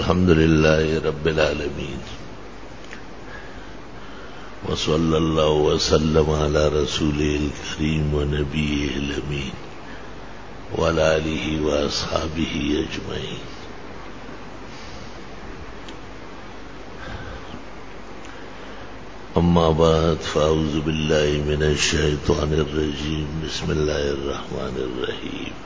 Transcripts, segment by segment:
الحمد لله رب العالمين وصلى الله وسلم على رسوله الكريم ونبيه الأمين وعلى آله وأصحابه أجمعين. أما بعد فأعوذ بالله من الشيطان الرجيم. بسم الله الرحمن الرحيم.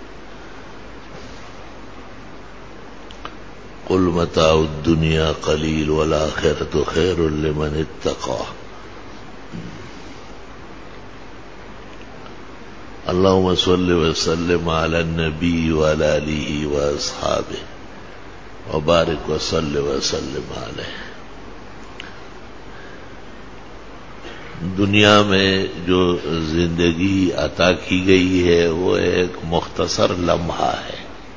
قل متاع الدنيا قليل والآخرة خير لمن اتقى. اللهم صل وسلم على النبي وعلى آله وأصحابه وبارك وسلم عليه. دنیا میں جو زندگی عطا کی گئی ہے وہ ایک مختصر لمحہ ہے.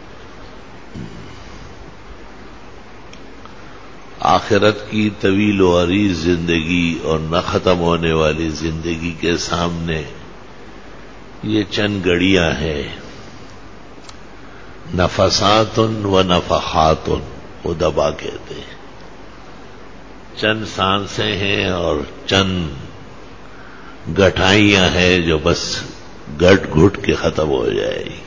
آخرت کی طویل و عریض زندگی اور نہ ختم ہونے والی زندگی کے سامنے یہ چند گھڑیاں ہیں. نفسات و نفحات ادبا کہتے ہیں. چند سانسیں ہیں اور چند گٹھائیاں ہیں جو بس گھٹ گھٹ کے ختم ہو جائے گی.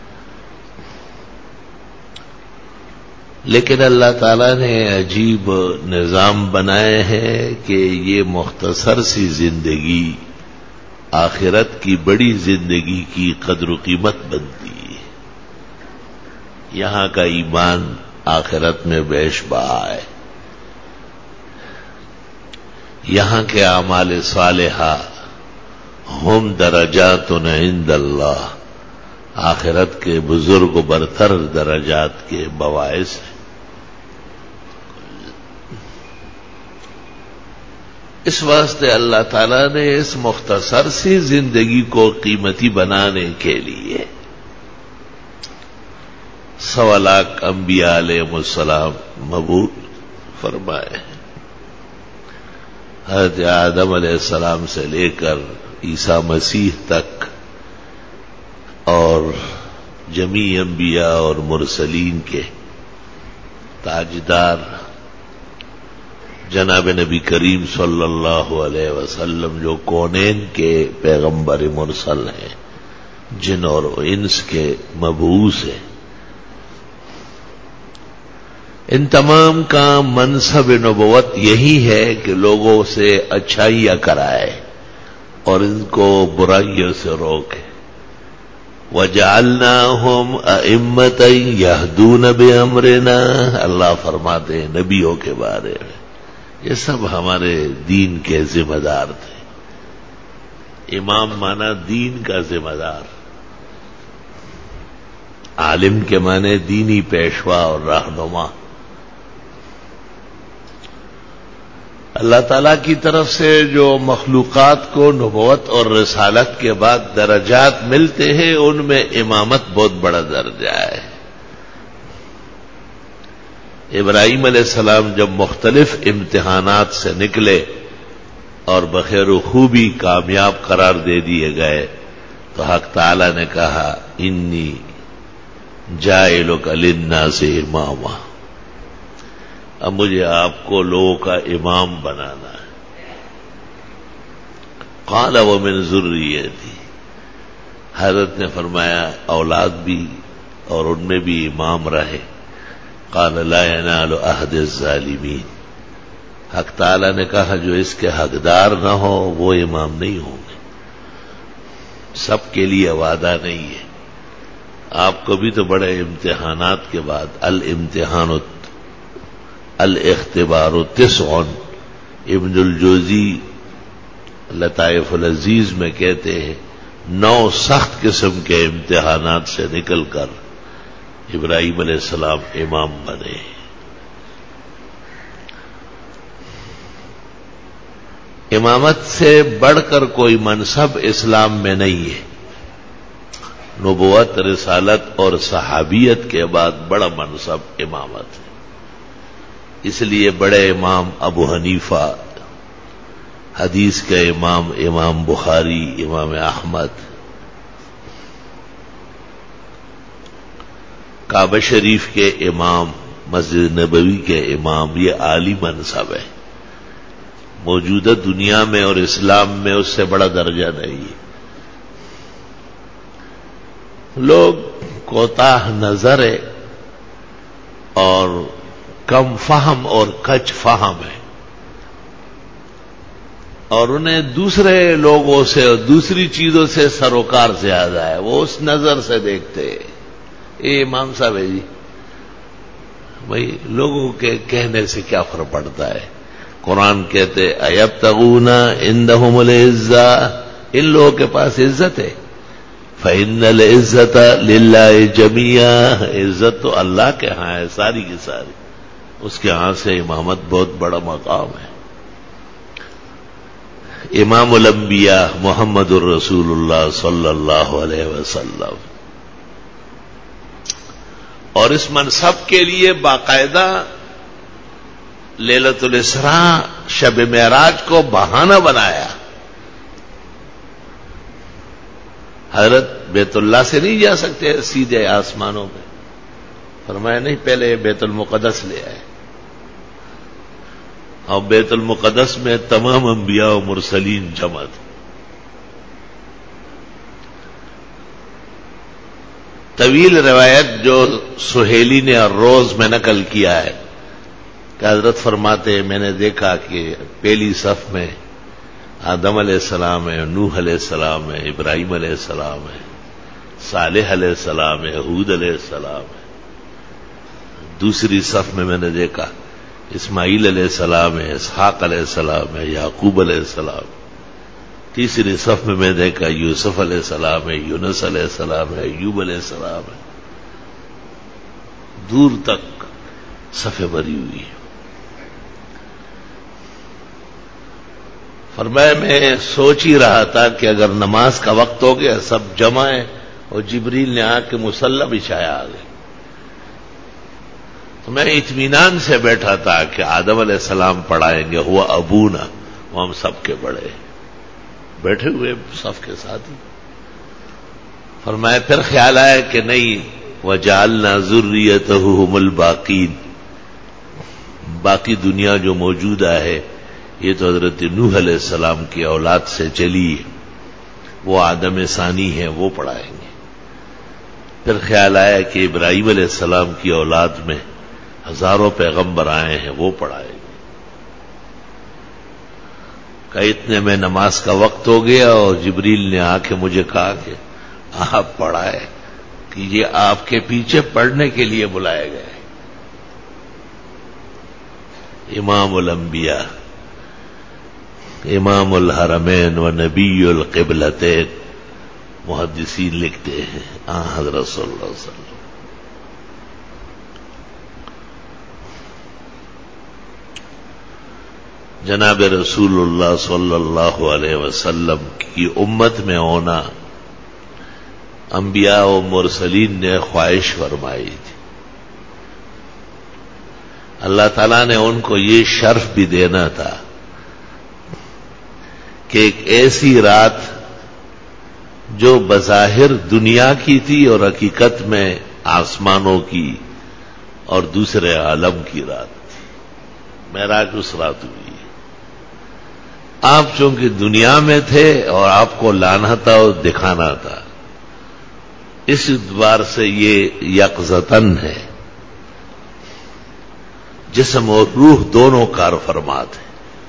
لیکن اللہ تعالیٰ نے عجیب نظام بنائے ہیں کہ یہ مختصر سی زندگی آخرت کی بڑی زندگی کی قدر و قیمت بنتی ہے. یہاں کا ایمان آخرت میں بیش بہا ہے. یہاں کے اعمال صالحہ ہم درجات عند اللہ، آخرت کے بزرگ و برتر درجات کے باعث ہیں. اس واسطے اللہ تعالیٰ نے اس مختصر سی زندگی کو قیمتی بنانے کے لیے 1.25 لاکھ انبیاء علیہ السلام مبعوث فرمائے. حضرت آدم علیہ السلام سے لے کر عیسیٰ مسیح تک اور جمیع انبیاء اور مرسلین کے تاجدار جناب نبی کریم صلی اللہ علیہ وسلم جو کونین کے پیغمبر مرسل ہیں، جن اور انس کے مبعوث ہیں، ان تمام کا منصب نبوت یہی ہے کہ لوگوں سے اچھائیاں کرائے اور ان کو برائیوں سے روکے. وَجَعَلْنَاهُمْ أَئِمَّةً يَهْدُونَ بِأَمْرِنَا. اللہ فرماتے ہیں نبیوں کے بارے میں یہ سب ہمارے دین کے ذمہ دار تھے. امام مانا دین کا ذمہ دار، عالم کے معنی دینی پیشوا اور رہنما. اللہ تعالیٰ کی طرف سے جو مخلوقات کو نبوت اور رسالت کے بعد درجات ملتے ہیں ان میں امامت بہت بڑا درجہ ہے. ابراہیم علیہ السلام جب مختلف امتحانات سے نکلے اور بخیر و خوبی کامیاب قرار دے دیے گئے تو حق تعالی نے کہا انی جاعلک للناس اماما. اب مجھے آپ کو لوگوں کا امام بنانا ہے. قال ومن ذریتی. حضرت نے فرمایا اولاد بھی اور ان میں بھی امام رہے. قال لا ينال عهد الظالمین. حق تعالی نے کہا جو اس کے حقدار نہ ہو وہ امام نہیں ہوں گے. سب کے لیے وعدہ نہیں ہے. آپ کو بھی تو بڑے امتحانات کے بعد الامتحان الاختبار 9 ابن الجوزی لطائف العزیز میں کہتے ہیں 9 سخت قسم کے امتحانات سے نکل کر ابراہیم علیہ السلام امام بنے. امامت سے بڑھ کر کوئی منصب اسلام میں نہیں ہے. نبوت، رسالت اور صحابیت کے بعد بڑا منصب امامت ہے. اس لیے بڑے امام ابو حنیفہ، حدیث کے امام امام بخاری، امام احمد، کعبہ شریف کے امام مسجد نبوی کے امام، یہ عالی منصب ہے، موجودہ دنیا میں اور اسلام میں اس سے بڑا درجہ نہیں ہے۔ لوگ کوتاہ نظر ہے اور کم فہم اور کچ فہم ہے، اور انہیں دوسرے لوگوں سے اور دوسری چیزوں سے سروکار زیادہ ہے، وہ اس نظر سے دیکھتے ہیں۔ یہ امام صاحب ہے جی، بھائی لوگوں کے کہنے سے کیا فرق پڑتا ہے؟ قرآن کہتے ایبتغون عندہم العزۃ، ان لوگوں کے پاس عزت ہے، فإن العزت للہ جمیعا، عزت تو اللہ کے ہاں ہے ساری کی ساری، اس کے ہاں سے امامت بہت بڑا مقام ہے۔ امام الانبیاء محمد الرسول اللہ صلی اللہ علیہ وسلم، اور اس منصب کے لیے باقاعدہ لیلۃ الاسراء شب معراج کو بہانہ بنایا۔ حضرت بیت اللہ سے نہیں جا سکتے سیدھے آسمانوں میں، فرمایا نہیں، پہلے بیت المقدس لے آئے، اور بیت المقدس میں تمام انبیاء و مرسلین جمع تھے۔ طویل روایت جو سہیلی نے الروز میں نقل کیا ہے کہ حضرت فرماتے میں نے دیکھا کہ پہلی صف میں آدم علیہ السلام ہے، نوح علیہ السلام ہے، ابراہیم علیہ السلام ہے، صالح علیہ السلام ہے، ہود علیہ السلام ہے۔ دوسری صف میں نے دیکھا اسماعیل علیہ السلام ہے، اسحاق علیہ السلام ہے، یعقوب علیہ السلام۔ تیسری صف میں دیکھا یوسف علیہ السلام ہے، یونس علیہ السلام ہے، ایوب علیہ السلام ہے۔ دور تک صفیں بھری ہوئی ہے۔ فرمایا میں سوچ ہی رہا تھا کہ اگر نماز کا وقت ہو گیا سب جمع ہیں، اور جبریل نے آ کے مصلی بچھایا آگے، تو میں اطمینان سے بیٹھا تھا کہ آدم علیہ السلام پڑھائیں گے، ہوا ابونا، وہ ہم سب کے بڑے بیٹھے ہوئے صف کے ساتھ ہی۔ فرمایا پھر خیال آیا کہ نہیں، وَجَعَلْنَا ذُرِّيَّتَهُ هُمُ الْبَاقِينَ، باقی دنیا جو موجودہ ہے یہ تو حضرت نوح علیہ السلام کی اولاد سے چلی ہے، وہ آدم ثانی ہے، وہ پڑھائیں گے۔ پھر خیال آیا کہ ابراہیم علیہ السلام کی اولاد میں ہزاروں پیغمبر آئے ہیں، وہ پڑھائیں گے۔ کہ اتنے میں نماز کا وقت ہو گیا اور جبریل نے آ کے مجھے کہا کہ آپ پڑھائے، کہ یہ آپ کے پیچھے پڑھنے کے لیے بلائے گئے۔ امام الانبیاء، امام الحرمین و نبی القبلتین، محدثین لکھتے ہیں حضرت صلی اللہ علیہ وسلم۔ جناب رسول اللہ صلی اللہ علیہ وسلم کی امت میں ہونا انبیاء و مرسلین نے خواہش فرمائی تھی۔ اللہ تعالیٰ نے ان کو یہ شرف بھی دینا تھا کہ ایک ایسی رات جو بظاہر دنیا کی تھی اور حقیقت میں آسمانوں کی اور دوسرے عالم کی رات تھی، معراج اس رات ہوئی۔ آپ چونکہ دنیا میں تھے اور آپ کو لانا تھا اور دکھانا تھا، اس اعتبار سے یہ یقظتاً ہے، جسم اور روح دونوں کار فرما تھے،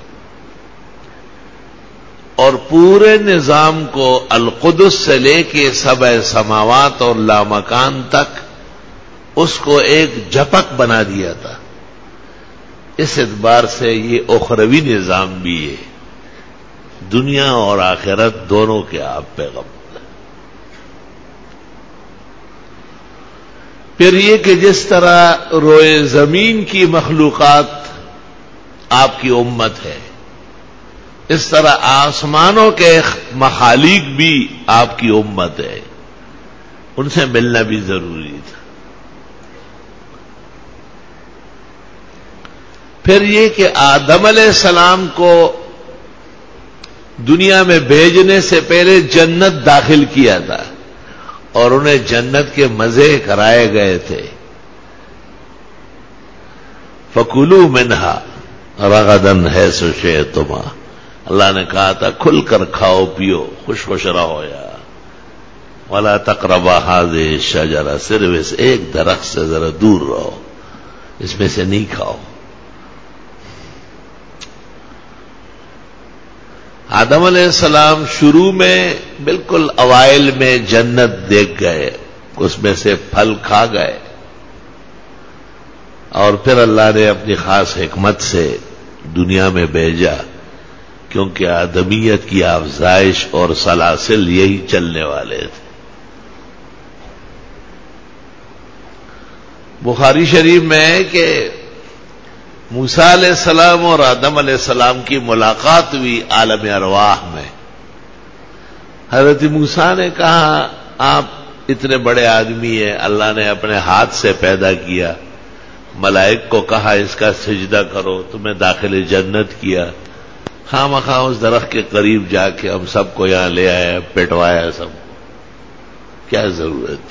اور پورے نظام کو القدس سے لے کے سبع سماوات اور لامکان تک اس کو ایک جھپک بنا دیا تھا۔ اس اعتبار سے یہ اخروی نظام بھی ہے، دنیا اور آخرت دونوں کے آپ پیغمبر۔ پھر یہ کہ جس طرح روئے زمین کی مخلوقات آپ کی امت ہے، اس طرح آسمانوں کے مخالق بھی آپ کی امت ہے، ان سے ملنا بھی ضروری تھا۔ پھر یہ کہ آدم علیہ السلام کو دنیا میں بھیجنے سے پہلے جنت داخل کیا تھا اور انہیں جنت کے مزے کرائے گئے تھے، فَكُلُوا مِنْهَا رَغَدًا حَيْثُ شِئْتُمْ، اللہ نے کہا تھا کھل کر کھاؤ پیو، خوش خوش رہو یا وَلَا تَقْرَبَا هَٰذِهِ الشَّجَرَةَ، صرف اس ایک درخت سے ذرا دور رہو، اس میں سے نہیں کھاؤ۔ آدم علیہ السلام شروع میں بالکل اوائل میں جنت دیکھ گئے، اس میں سے پھل کھا گئے، اور پھر اللہ نے اپنی خاص حکمت سے دنیا میں بھیجا، کیونکہ آدمیت کی افزائش اور سلاسل یہی چلنے والے تھے۔ بخاری شریف میں ہے کہ موسیٰ علیہ السلام اور آدم علیہ السلام کی ملاقات ہوئی عالم ارواح میں۔ حضرت موسیٰ نے کہا آپ اتنے بڑے آدمی ہیں، اللہ نے اپنے ہاتھ سے پیدا کیا، ملائک کو کہا اس کا سجدہ کرو، تمہیں داخل جنت کیا، خواہ مخواہ اس درخت کے قریب جا کے ہم سب کو یہاں لے آیا، پٹوایا سب کو، کیا ضرورت تھی؟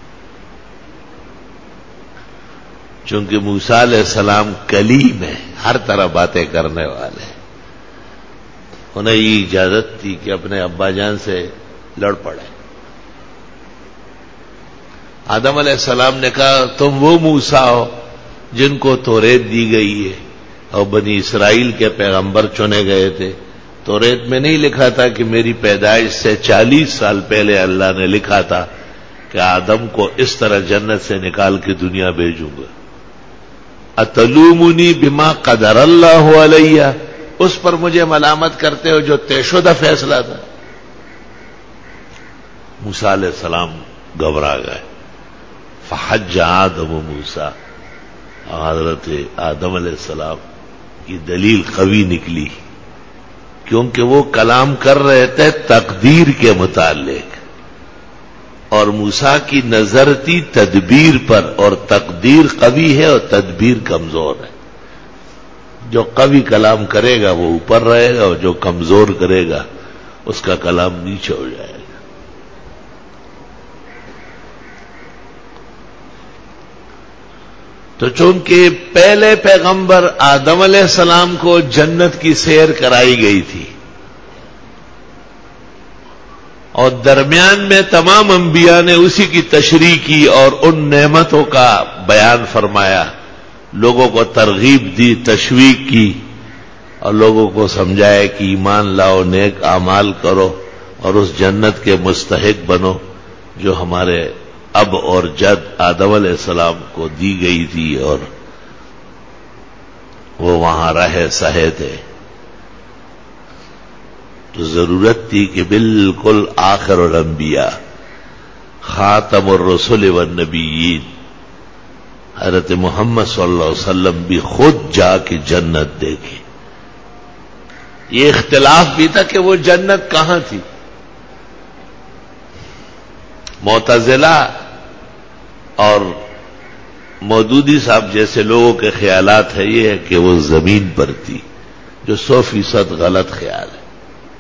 چونکہ موسیٰ علیہ السلام کلیم ہے، ہر طرح باتیں کرنے والے، انہیں یہ اجازت تھی کہ اپنے ابا جان سے لڑ پڑے۔ آدم علیہ السلام نے کہا تم وہ موسیٰ ہو جن کو توریت دی گئی ہے اور بنی اسرائیل کے پیغمبر چنے گئے تھے، توریت میں نہیں لکھا تھا کہ میری پیدائش سے 40 سال پہلے اللہ نے لکھا تھا کہ آدم کو اس طرح جنت سے نکال کے دنیا بھیجوں گا؟ اتلومنی بما قدر اللہ علیہ، اس پر مجھے ملامت کرتے ہو جو طے شدہ فیصلہ تھا۔ موسیٰ علیہ السلام گھبرا گئے۔ فحج آدم و موسیٰ، حضرت آدم علیہ السلام کی دلیل قوی نکلی، کیونکہ وہ کلام کر رہے تھے تقدیر کے متعلق، اور موسیٰ کی نظر تھی تدبیر پر، اور تقدیر قوی ہے اور تدبیر کمزور ہے۔ جو قوی کلام کرے گا وہ اوپر رہے گا، اور جو کمزور کرے گا اس کا کلام نیچے ہو جائے گا۔ تو چونکہ پہلے پیغمبر آدم علیہ السلام کو جنت کی سیر کرائی گئی تھی، اور درمیان میں تمام انبیاء نے اسی کی تشریح کی اور ان نعمتوں کا بیان فرمایا، لوگوں کو ترغیب دی، تشویق کی، اور لوگوں کو سمجھایا کہ ایمان لاؤ، نیک اعمال کرو اور اس جنت کے مستحق بنو جو ہمارے اب اور جد آدم علیہ السلام کو دی گئی تھی، اور وہ وہاں رہے سہے تھے۔ تو ضرورت تھی کہ بالکل آخر الانبیاء، خاتم الرسل والنبیین، حضرت محمد صلی اللہ علیہ وسلم بھی خود جا کے جنت دیکھے۔ یہ اختلاف بھی تھا کہ وہ جنت کہاں تھی۔ معتزلہ اور مودودی صاحب جیسے لوگوں کے خیالات ہے یہ ہے کہ وہ زمین پر تھی، جو 100% غلط خیال ہے۔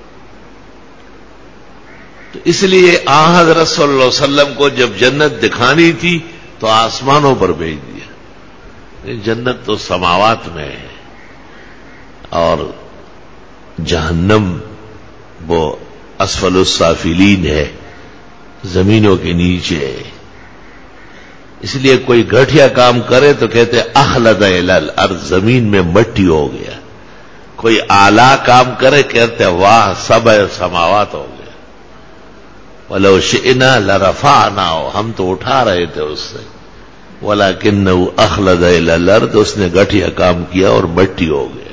تو اس لیے حضرت صلی اللہ علیہ وسلم کو جب جنت دکھانی تھی تو آسمانوں پر بھیج دیا۔ جنت تو سماوات میں ہے، اور جہنم وہ اسفل السافلین ہے، زمینوں کے نیچے ہے۔ اس لیے کوئی گھٹیا کام کرے تو کہتے اخلد الی الارض، زمین میں مٹی ہو گیا۔ کوئی اعلیٰ کام کرے کہتے واہ سبع سماوات ہو گیا۔ وَلَوْ شِئْنَا لَرَفَعْنَاهُ، ہم تو اٹھا رہے تھے اس سے، وَلَكِنَّهُ أَخْلَدَ إِلَى الْأَرْضِ، اس نے گٹھیا کام کیا اور مٹی ہو گیا۔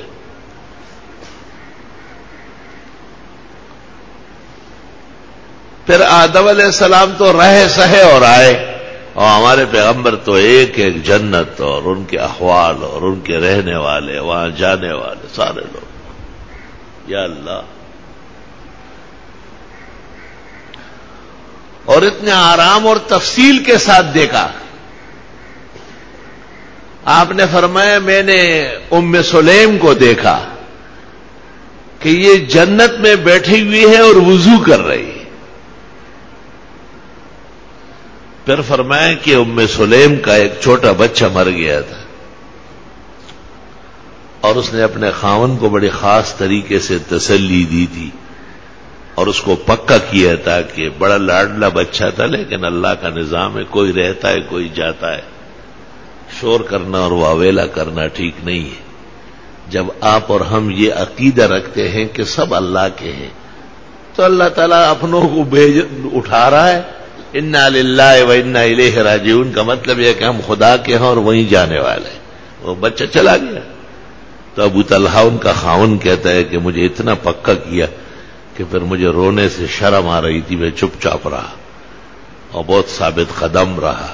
پھر آدم علیہ السلام تو رہے سہے اور آئے، اور ہمارے پیغمبر تو ایک ایک جنت اور ان کے احوال اور ان کے رہنے والے، وہاں جانے والے سارے لوگ، یا اللہ۔ اور اتنے آرام اور تفصیل کے ساتھ دیکھا۔ آپ نے فرمایا میں نے ام سلیم کو دیکھا کہ یہ جنت میں بیٹھی ہوئی ہے اور وضو کر رہی ہے۔ پھر فرمایا کہ ام سلیم کا ایک چھوٹا بچہ مر گیا تھا، اور اس نے اپنے خاوند کو بڑے خاص طریقے سے تسلی دی تھی اور اس کو پکا کیا تھا کہ بڑا لاڈلا بچہ تھا، لیکن اللہ کا نظام ہے، کوئی رہتا ہے کوئی جاتا ہے، شور کرنا اور واویلا کرنا ٹھیک نہیں ہے۔ جب آپ اور ہم یہ عقیدہ رکھتے ہیں کہ سب اللہ کے ہیں تو اللہ تعالیٰ اپنوں کو اٹھا رہا ہے۔ انا للہ و انا الیہ راجعون کا مطلب یہ ہے کہ ہم خدا کے ہیں اور وہیں جانے والے ہیں۔ وہ بچہ چلا گیا تو ابو طلحہ ان کا خاوند کہتا ہے کہ مجھے اتنا پکا کیا کہ پھر مجھے رونے سے شرم آ رہی تھی، میں چپ چاپ رہا اور بہت ثابت قدم رہا۔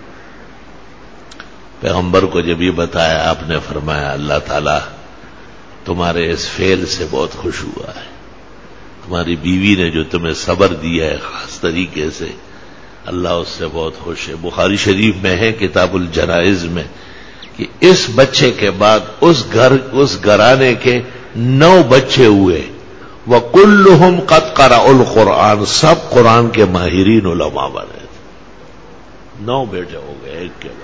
پیغمبر کو جب یہ بتایا، آپ نے فرمایا اللہ تعالیٰ تمہارے اس فعل سے بہت خوش ہوا ہے، تمہاری بیوی نے جو تمہیں صبر دیا ہے خاص طریقے سے، اللہ اس سے بہت خوش ہے۔ بخاری شریف میں ہے کتاب الجنائز میں کہ اس بچے کے بعد اس گھرانے کے 9 بچے ہوئے، وَكُلُّهُمْ قَدْ قَرَأُوا الْقُرْآنَ، سب قرآن کے ماہرین علماء بنے تھے۔ 9 بیٹے ہو گئے ایک کے بعد،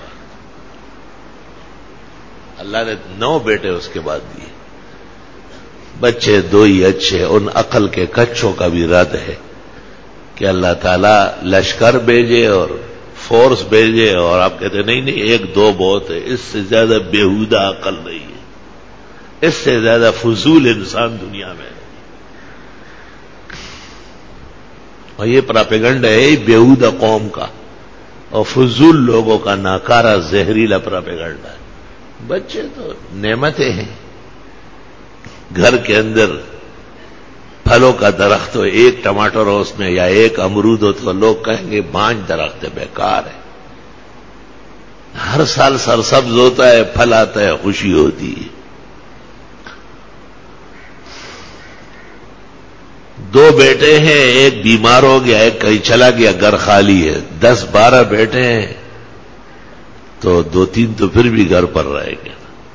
اللہ نے 9 بیٹے اس کے بعد دیے۔ بچے 2 ہی اچھے، ان عقل کے کچوں کا بھی رد ہے کہ اللہ تعالیٰ لشکر بھیجے اور فورس بھیجے اور آپ کہتے ہیں نہیں 1-2 بہت ہے، اس سے زیادہ بیہودہ عقل نہیں ہے، اس سے زیادہ فضول انسان دنیا میں ہے۔ اور یہ پراپیگنڈا ہے بیہودہ قوم کا اور فضول لوگوں کا ناکارہ زہریلا پراپیگنڈا ہے۔ بچے تو نعمتیں ہیں، گھر کے اندر پھلوں کا درخت ہو، 1 ٹماٹر ہو اس میں یا 1 امرود ہو تو لوگ کہیں گے بانج درخت ہے، بیکار ہے۔ ہر سال سرسبز ہوتا ہے، پھل آتا ہے، خوشی ہوتی ہے۔ 2 بیٹے ہیں، 1 بیمار ہو گیا، 1 کہیں چلا گیا، گھر خالی ہے۔ 10-12 بیٹے ہیں تو 2-3 تو پھر بھی گھر پر رہیں گے۔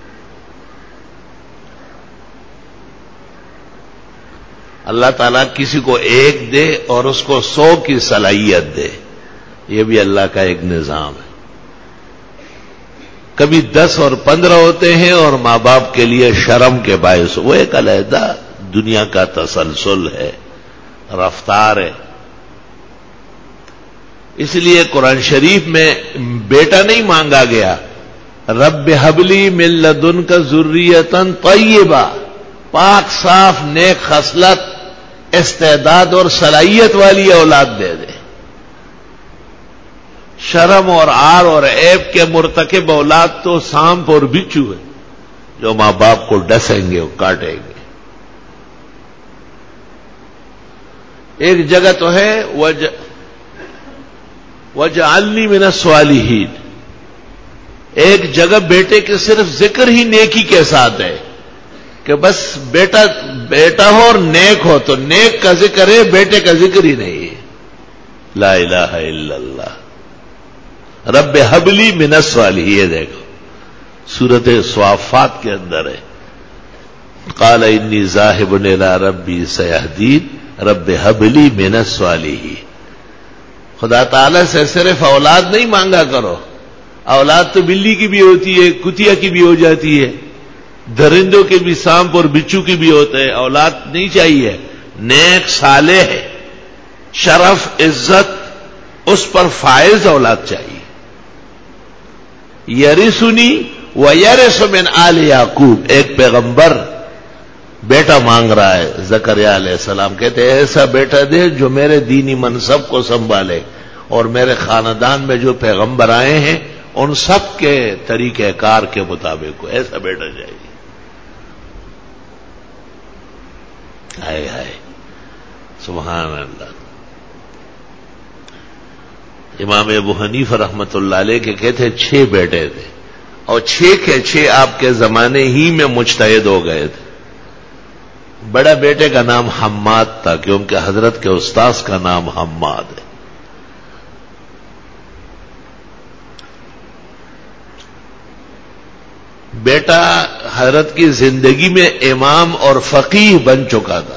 اللہ تعالیٰ کسی کو 1 دے اور اس کو 100 کی صلاحیت دے، یہ بھی اللہ کا ایک نظام ہے۔ کبھی 10 اور 15 ہوتے ہیں اور ماں باپ کے لیے شرم کے باعث، وہ ایک علیحدہ دنیا کا تسلسل ہے، رفتار ہے۔ اس لیے قرآن شریف میں بیٹا نہیں مانگا گیا، رب حبلی من لدنک ذریۃ طیبہ، پاک صاف نیک خصلت استعداد اور صلاحیت والی اولاد دے دے۔ شرم اور عار اور عیب کے مرتکب اولاد تو سانپ اور بچھو ہے جو ماں باپ کو ڈسیں گے اور کاٹیں گے۔ ایک جگہ تو ہے وَجْعَلْنِي مِنَ الصَّالِحِينَ، ایک جگہ بیٹے کے صرف ذکر ہی نیکی کے ساتھ ہے کہ بس بیٹا ہو اور نیک ہو، تو نیک کا ذکر ہے، بیٹے کا ذکر ہی نہیں ہے۔ لا الہ الا اللہ، رب حبلی من الصالحین، یہ دیکھو سورۃ صافات کے اندر ہے، قال انی ذاہب الی ربی سیہدین رب حبلی من الصالحین۔ خدا تعالیٰ سے صرف اولاد نہیں مانگا کرو، اولاد تو بلی کی بھی ہوتی ہے، کتیا کی بھی ہو جاتی ہے، درندوں کے بھی، سانپ اور بچھو کی بھی ہوتے ہیں، اولاد نہیں چاہیے، نیک صالح شرف عزت اس پر فائز اولاد چاہیے۔ یرثنی ویرث من آل یعقوب، ایک پیغمبر بیٹا مانگ رہا ہے، زکریا علیہ السلام کہتے ہیں ایسا بیٹا دے جو میرے دینی منصب کو سنبھالے اور میرے خاندان میں جو پیغمبر آئے ہیں ان سب کے طریقہ کار کے مطابق ایسا بیٹا چاہیے۔ ہائے ہائے سبحان اللہ۔ امام ابو حنیفہ رحمت اللہ علیہ کے کہتے 6 بیٹے تھے اور 6 کے 6 آپ کے زمانے ہی میں مجتہد ہو گئے تھے۔ بڑا بیٹے کا نام حماد تھا کیونکہ حضرت کے استاذ کا نام حماد ہے۔ بیٹا حضرت کی زندگی میں امام اور فقیہ بن چکا تھا۔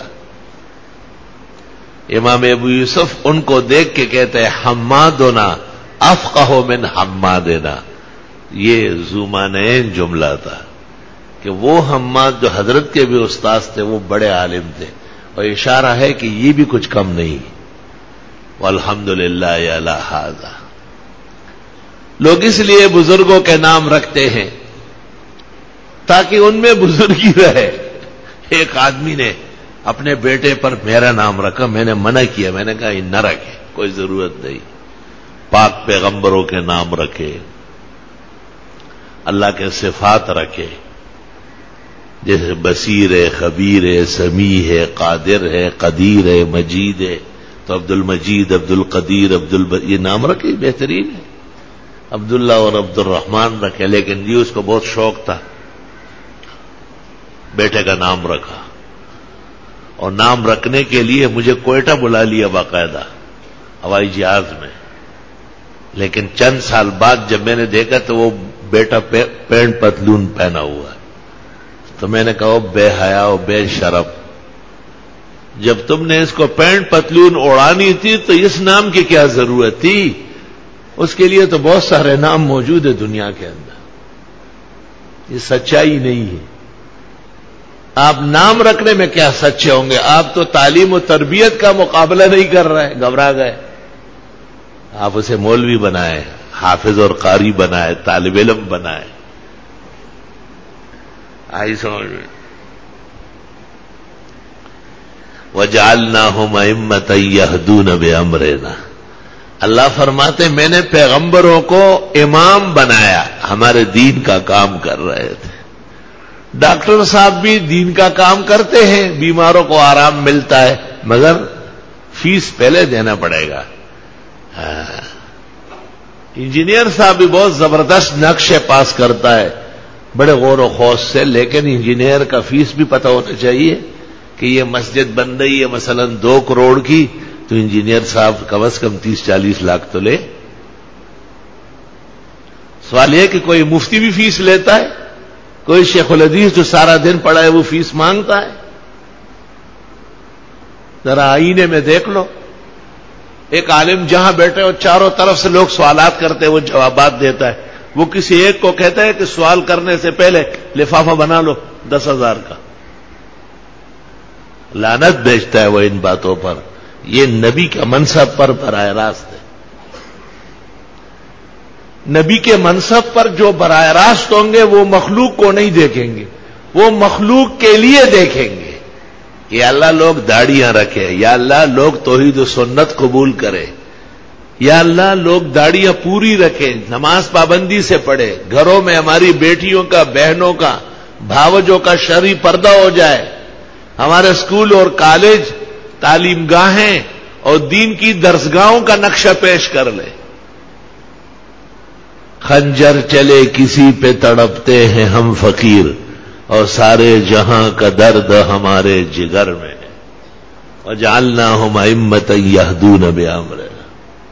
امام ابو یوسف ان کو دیکھ کے کہتے ہیں حمادنا افقہ من حمادنا، یہ ذو معنیین جملہ تھا کہ وہ حماد جو حضرت کے بھی استاذ تھے وہ بڑے عالم تھے، اور اشارہ ہے کہ یہ بھی کچھ کم نہیں. والحمدللہ علی ھذا. لوگ اس لیے بزرگوں کے نام رکھتے ہیں تاکہ ان میں بزرگی رہے. ایک آدمی نے اپنے بیٹے پر میرا نام رکھا، میں نے منع کیا، میں نے کہا یہ نہ رکھے، کوئی ضرورت نہیں. پاک پیغمبروں کے نام رکھے، اللہ کے صفات رکھے، جیسے بصیر ہے، خبیر ہے، سمیع ہے، قادر ہے، قدیر ہے، مجید ہے. تو عبد المجید، عبد القدیر، یہ نام رکھے، بہترین ہے. عبداللہ اور عبد الرحمن رکھے، لیکن جی اس کو بہت شوق تھا، بیٹے کا نام رکھا. اور نام رکھنے کے لیے مجھے کوئٹہ بلا لیا باقاعدہ ہوائی جہاز میں. لیکن چند سال بعد جب میں نے دیکھا تو وہ بیٹا پینٹ پتلون پہنا ہوا ہے، تو میں نے کہا بے حیا و بے شرف، جب تم نے اس کو پینٹ پتلون اڑانی تھی تو اس نام کی کیا ضرورت تھی؟ اس کے لیے تو بہت سارے نام موجود ہیں دنیا کے اندر. یہ سچائی نہیں ہے. آپ نام رکھنے میں کیا سچے ہوں گے؟ آپ تو تعلیم و تربیت کا مقابلہ نہیں کر رہے، گھبرا گئے. آپ اسے مولوی بنائے، حافظ اور قاری بنائے، طالب علم بنائے. آئی سمجھ میں؟ وَجَعَلْنَاهُمْ أَئِمَّةً يَهْدُونَ بِأَمْرِنَا. اللہ فرماتے میں نے پیغمبروں کو امام بنایا، ہمارے دین کا کام کر رہے تھے. ڈاکٹر صاحب بھی دین کا کام کرتے ہیں، بیماروں کو آرام ملتا ہے، مگر فیس پہلے دینا پڑے گا. انجینئر صاحب بھی بہت زبردست نقشے پاس کرتا ہے بڑے غور و خوض سے، لیکن انجینئر کا فیس بھی پتہ ہونا چاہیے کہ یہ مسجد بن رہی ہے مثلا 2 کروڑ کی، تو انجینئر صاحب کم از کم 30-40 لاکھ تو لے. سوال یہ کہ کوئی مفتی بھی فیس لیتا ہے، کوئی شیخ الحدیث جو سارا دن پڑھا ہے وہ فیس مانگتا ہے؟ ذرا آئینے میں دیکھ لو. ایک عالم جہاں بیٹھے اور چاروں طرف سے لوگ سوالات کرتے ہیں وہ جوابات دیتا ہے. وہ کسی ایک کو کہتا ہے کہ سوال کرنے سے پہلے لفافہ بنا لو 10,000 کا. لعنت بھیجتا ہے وہ ان باتوں پر. یہ نبی کے منصب پر براہ راست ہے. نبی کے منصب پر جو براہ راست ہوں گے وہ مخلوق کو نہیں دیکھیں گے، وہ مخلوق کے لیے دیکھیں گے. یا اللہ لوگ داڑیاں رکھے، یا اللہ لوگ توحید و سنت قبول کرے، یا اللہ لوگ داڑیاں پوری رکھیں، نماز پابندی سے پڑھے، گھروں میں ہماری بیٹیوں کا، بہنوں کا، بھاوجوں کا شرعی پردہ ہو جائے، ہمارے اسکول اور کالج، تعلیم گاہیں اور دین کی درسگاہوں کا نقشہ پیش کر لے. خنجر چلے کسی پہ تڑپتے ہیں ہم فقیر، اور سارے جہاں کا درد ہمارے جگر میں ہے. وَجَعَلْنَاهُمْ أَئِمَّةً يَهْدُونَ بِأَمْرِنَا.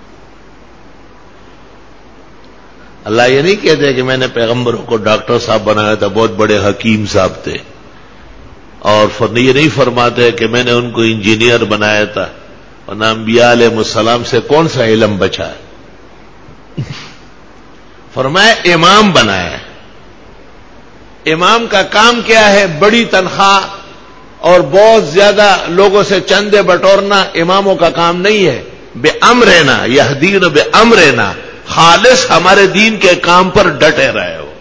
اللہ یہ نہیں کہتے کہ میں نے پیغمبروں کو ڈاکٹر صاحب بنایا تھا، بہت بڑے حکیم صاحب تھے، اور یہ نہیں فرماتے کہ میں نے ان کو انجینئر بنایا تھا. اور نہ انبیاء علیہ السلام سے کون سا علم بچا ہے؟ فرمایا امام بنایا. امام کا کام کیا ہے؟ بڑی تنخواہ اور بہت زیادہ لوگوں سے چندے بٹورنا اماموں کا کام نہیں ہے. بے امرنا یہدین بے امرنا، خالص ہمارے دین کے کام پر ڈٹے رہے ہو.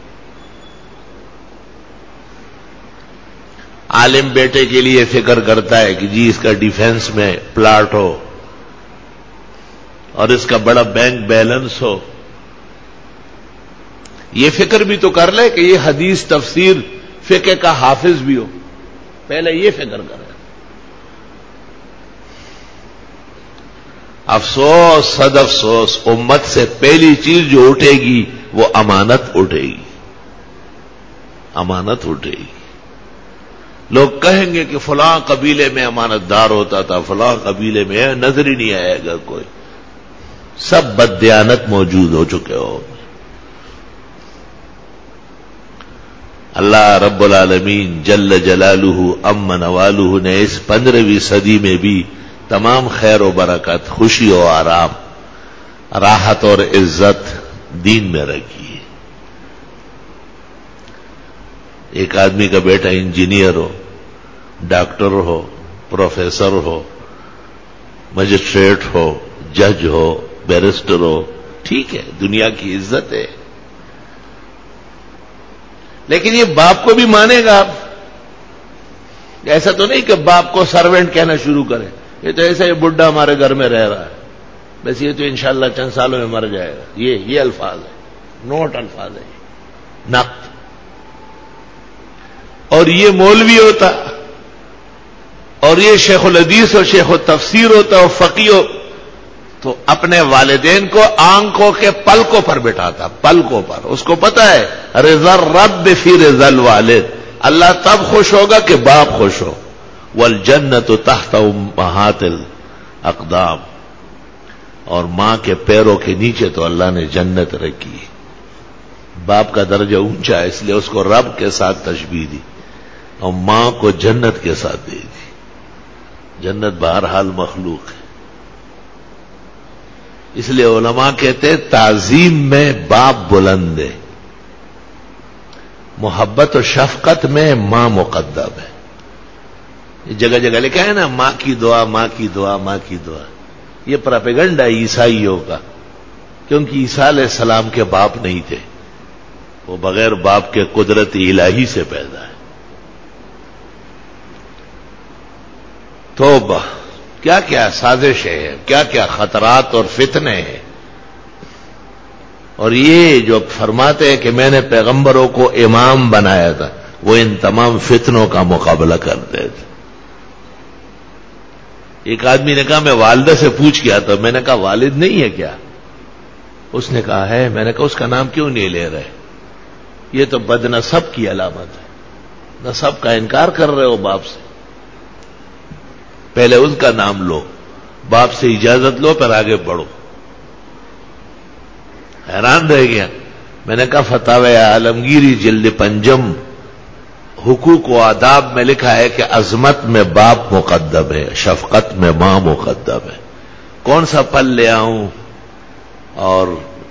عالم بیٹے کے لیے فکر کرتا ہے کہ جی اس کا ڈیفینس میں پلاٹ ہو اور اس کا بڑا بینک بیلنس ہو. یہ فکر بھی تو کر لے کہ یہ حدیث تفسیر فقہ کا حافظ بھی ہو، پہلے یہ فکر کرے. افسوس صد افسوس، امت سے پہلی چیز جو اٹھے گی وہ امانت اٹھے گی. امانت اٹھے گی. لوگ کہیں گے کہ فلاں قبیلے میں امانت دار ہوتا تھا، فلاں قبیلے میں نظر ہی نہیں آئے گا کوئی. سب بددیانت موجود ہو چکے ہو. اللہ رب العالمین جل جلالہ عم نوالہ نے اس 15ویں صدی میں بھی تمام خیر و برکت، خوشی و آرام، راحت اور عزت دین میں رکھی ہے. ایک آدمی کا بیٹا انجینئر ہو، ڈاکٹر ہو، پروفیسر ہو، مجسٹریٹ ہو، جج ہو، بیرسٹر ہو، ٹھیک ہے، دنیا کی عزت ہے، لیکن یہ باپ کو بھی مانے گا. ایسا تو نہیں کہ باپ کو سروینٹ کہنا شروع کرے، یہ تو ایسا ہی بڈھا ہمارے گھر میں رہ رہا ہے، بس یہ تو انشاءاللہ چند سالوں میں مر جائے گا. یہ الفاظ ہے، نوٹ الفاظ ہے، نقد. اور یہ مولوی ہوتا، اور یہ شیخ الحدیث اور شیخ التفسیر ہوتا اور فقیہ ہو، تو اپنے والدین کو آنکھوں کے پلکوں پر بٹھاتا، پلکوں پر. اس کو پتا ہے رضا الرب فی رضا الوالد، اللہ تب خوش ہوگا کہ باپ خوش ہو. والجنت تحت امہات الاقدام، اور ماں کے پیروں کے نیچے تو اللہ نے جنت رکھی. باپ کا درجہ اونچا ہے، اس لیے اس کو رب کے ساتھ تشبیہ دی اور ماں کو جنت کے ساتھ دے دی. جنت بہرحال مخلوق ہے. اس لیے علماء کہتے تعظیم میں باپ بلند ہے، محبت و شفقت میں ماں مقدم ہے. یہ جگہ جگہ لکھا ہے نا، ماں کی دعا، ماں کی دعا، ماں کی دعا. یہ پراپیگنڈا ہے عیسائیوں کا، کیونکہ عیسیٰ علیہ السلام کے باپ نہیں تھے، وہ بغیر باپ کے قدرت الہی سے پیدا ہے. توبہ، کیا کیا سازشیں ہیں، کیا کیا خطرات اور فتنے ہیں. اور یہ جو فرماتے ہیں کہ میں نے پیغمبروں کو امام بنایا تھا، وہ ان تمام فتنوں کا مقابلہ کرتے تھے. ایک آدمی نے کہا میں والدہ سے پوچھ گیا تھا، میں نے کہا والد نہیں ہے کیا؟ اس نے کہا ہے. میں نے کہا اس کا نام کیوں نہیں لے رہے؟ یہ تو بد نسب کی علامت ہے، نسب کا انکار کر رہے ہو باپ سے. پہلے ان کا نام لو، باپ سے اجازت لو، پھر آگے بڑھو. حیران رہ گیا. میں نے کہا فتاوی عالمگیری جلد 5 حقوق و آداب میں لکھا ہے کہ عظمت میں باپ مقدم ہے، شفقت میں ماں مقدم ہے. کون سا پل لے آؤں اور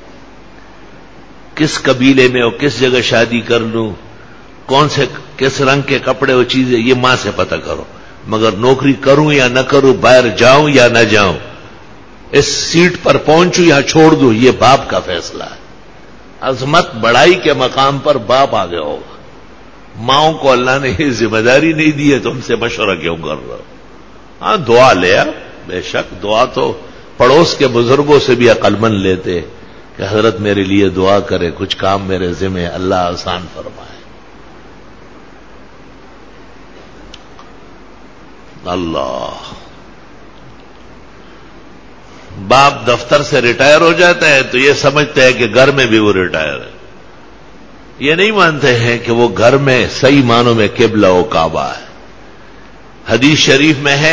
کس قبیلے میں اور کس جگہ شادی کر لوں، کس رنگ کے کپڑے اور چیزیں، یہ ماں سے پتہ کرو. مگر نوکری کروں یا نہ کروں، باہر جاؤں یا نہ جاؤں، اس سیٹ پر پہنچوں یا چھوڑ دوں، یہ باپ کا فیصلہ ہے. عظمت بڑائی کے مقام پر باپ آگے ہوگا. ماؤں کو اللہ نے یہ ذمہ داری نہیں دی ہے، تم سے مشورہ کیوں کر رہا ہو؟ ہاں دعا لیا، بے شک دعا تو پڑوس کے بزرگوں سے بھی عقل مند لیتے کہ حضرت میرے لیے دعا کرے، کچھ کام میرے ذمہ، اللہ آسان فرمائے. اللہ، باپ دفتر سے ریٹائر ہو جاتا ہے تو یہ سمجھتے ہیں کہ گھر میں بھی وہ ریٹائر ہے. یہ نہیں مانتے ہیں کہ وہ گھر میں صحیح معنوں میں قبلہ و کعبہ ہے. حدیث شریف میں ہے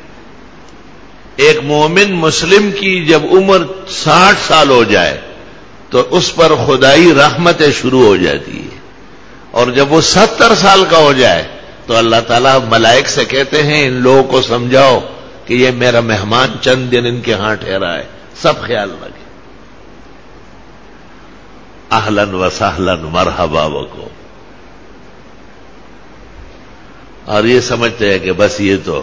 ایک مومن مسلم کی جب عمر 60 سال ہو جائے تو اس پر خدائی رحمتیں شروع ہو جاتی ہے، اور جب وہ 70 سال کا ہو جائے تو اللہ تعالیٰ ملائک سے کہتے ہیں ان لوگوں کو سمجھاؤ کہ یہ میرا مہمان چند دن ان کے ہاں ٹھہرا ہے، سب خیال رکھیں. اہلن و سہلن مرحبا بکم. اور یہ سمجھتے ہیں کہ بس یہ تو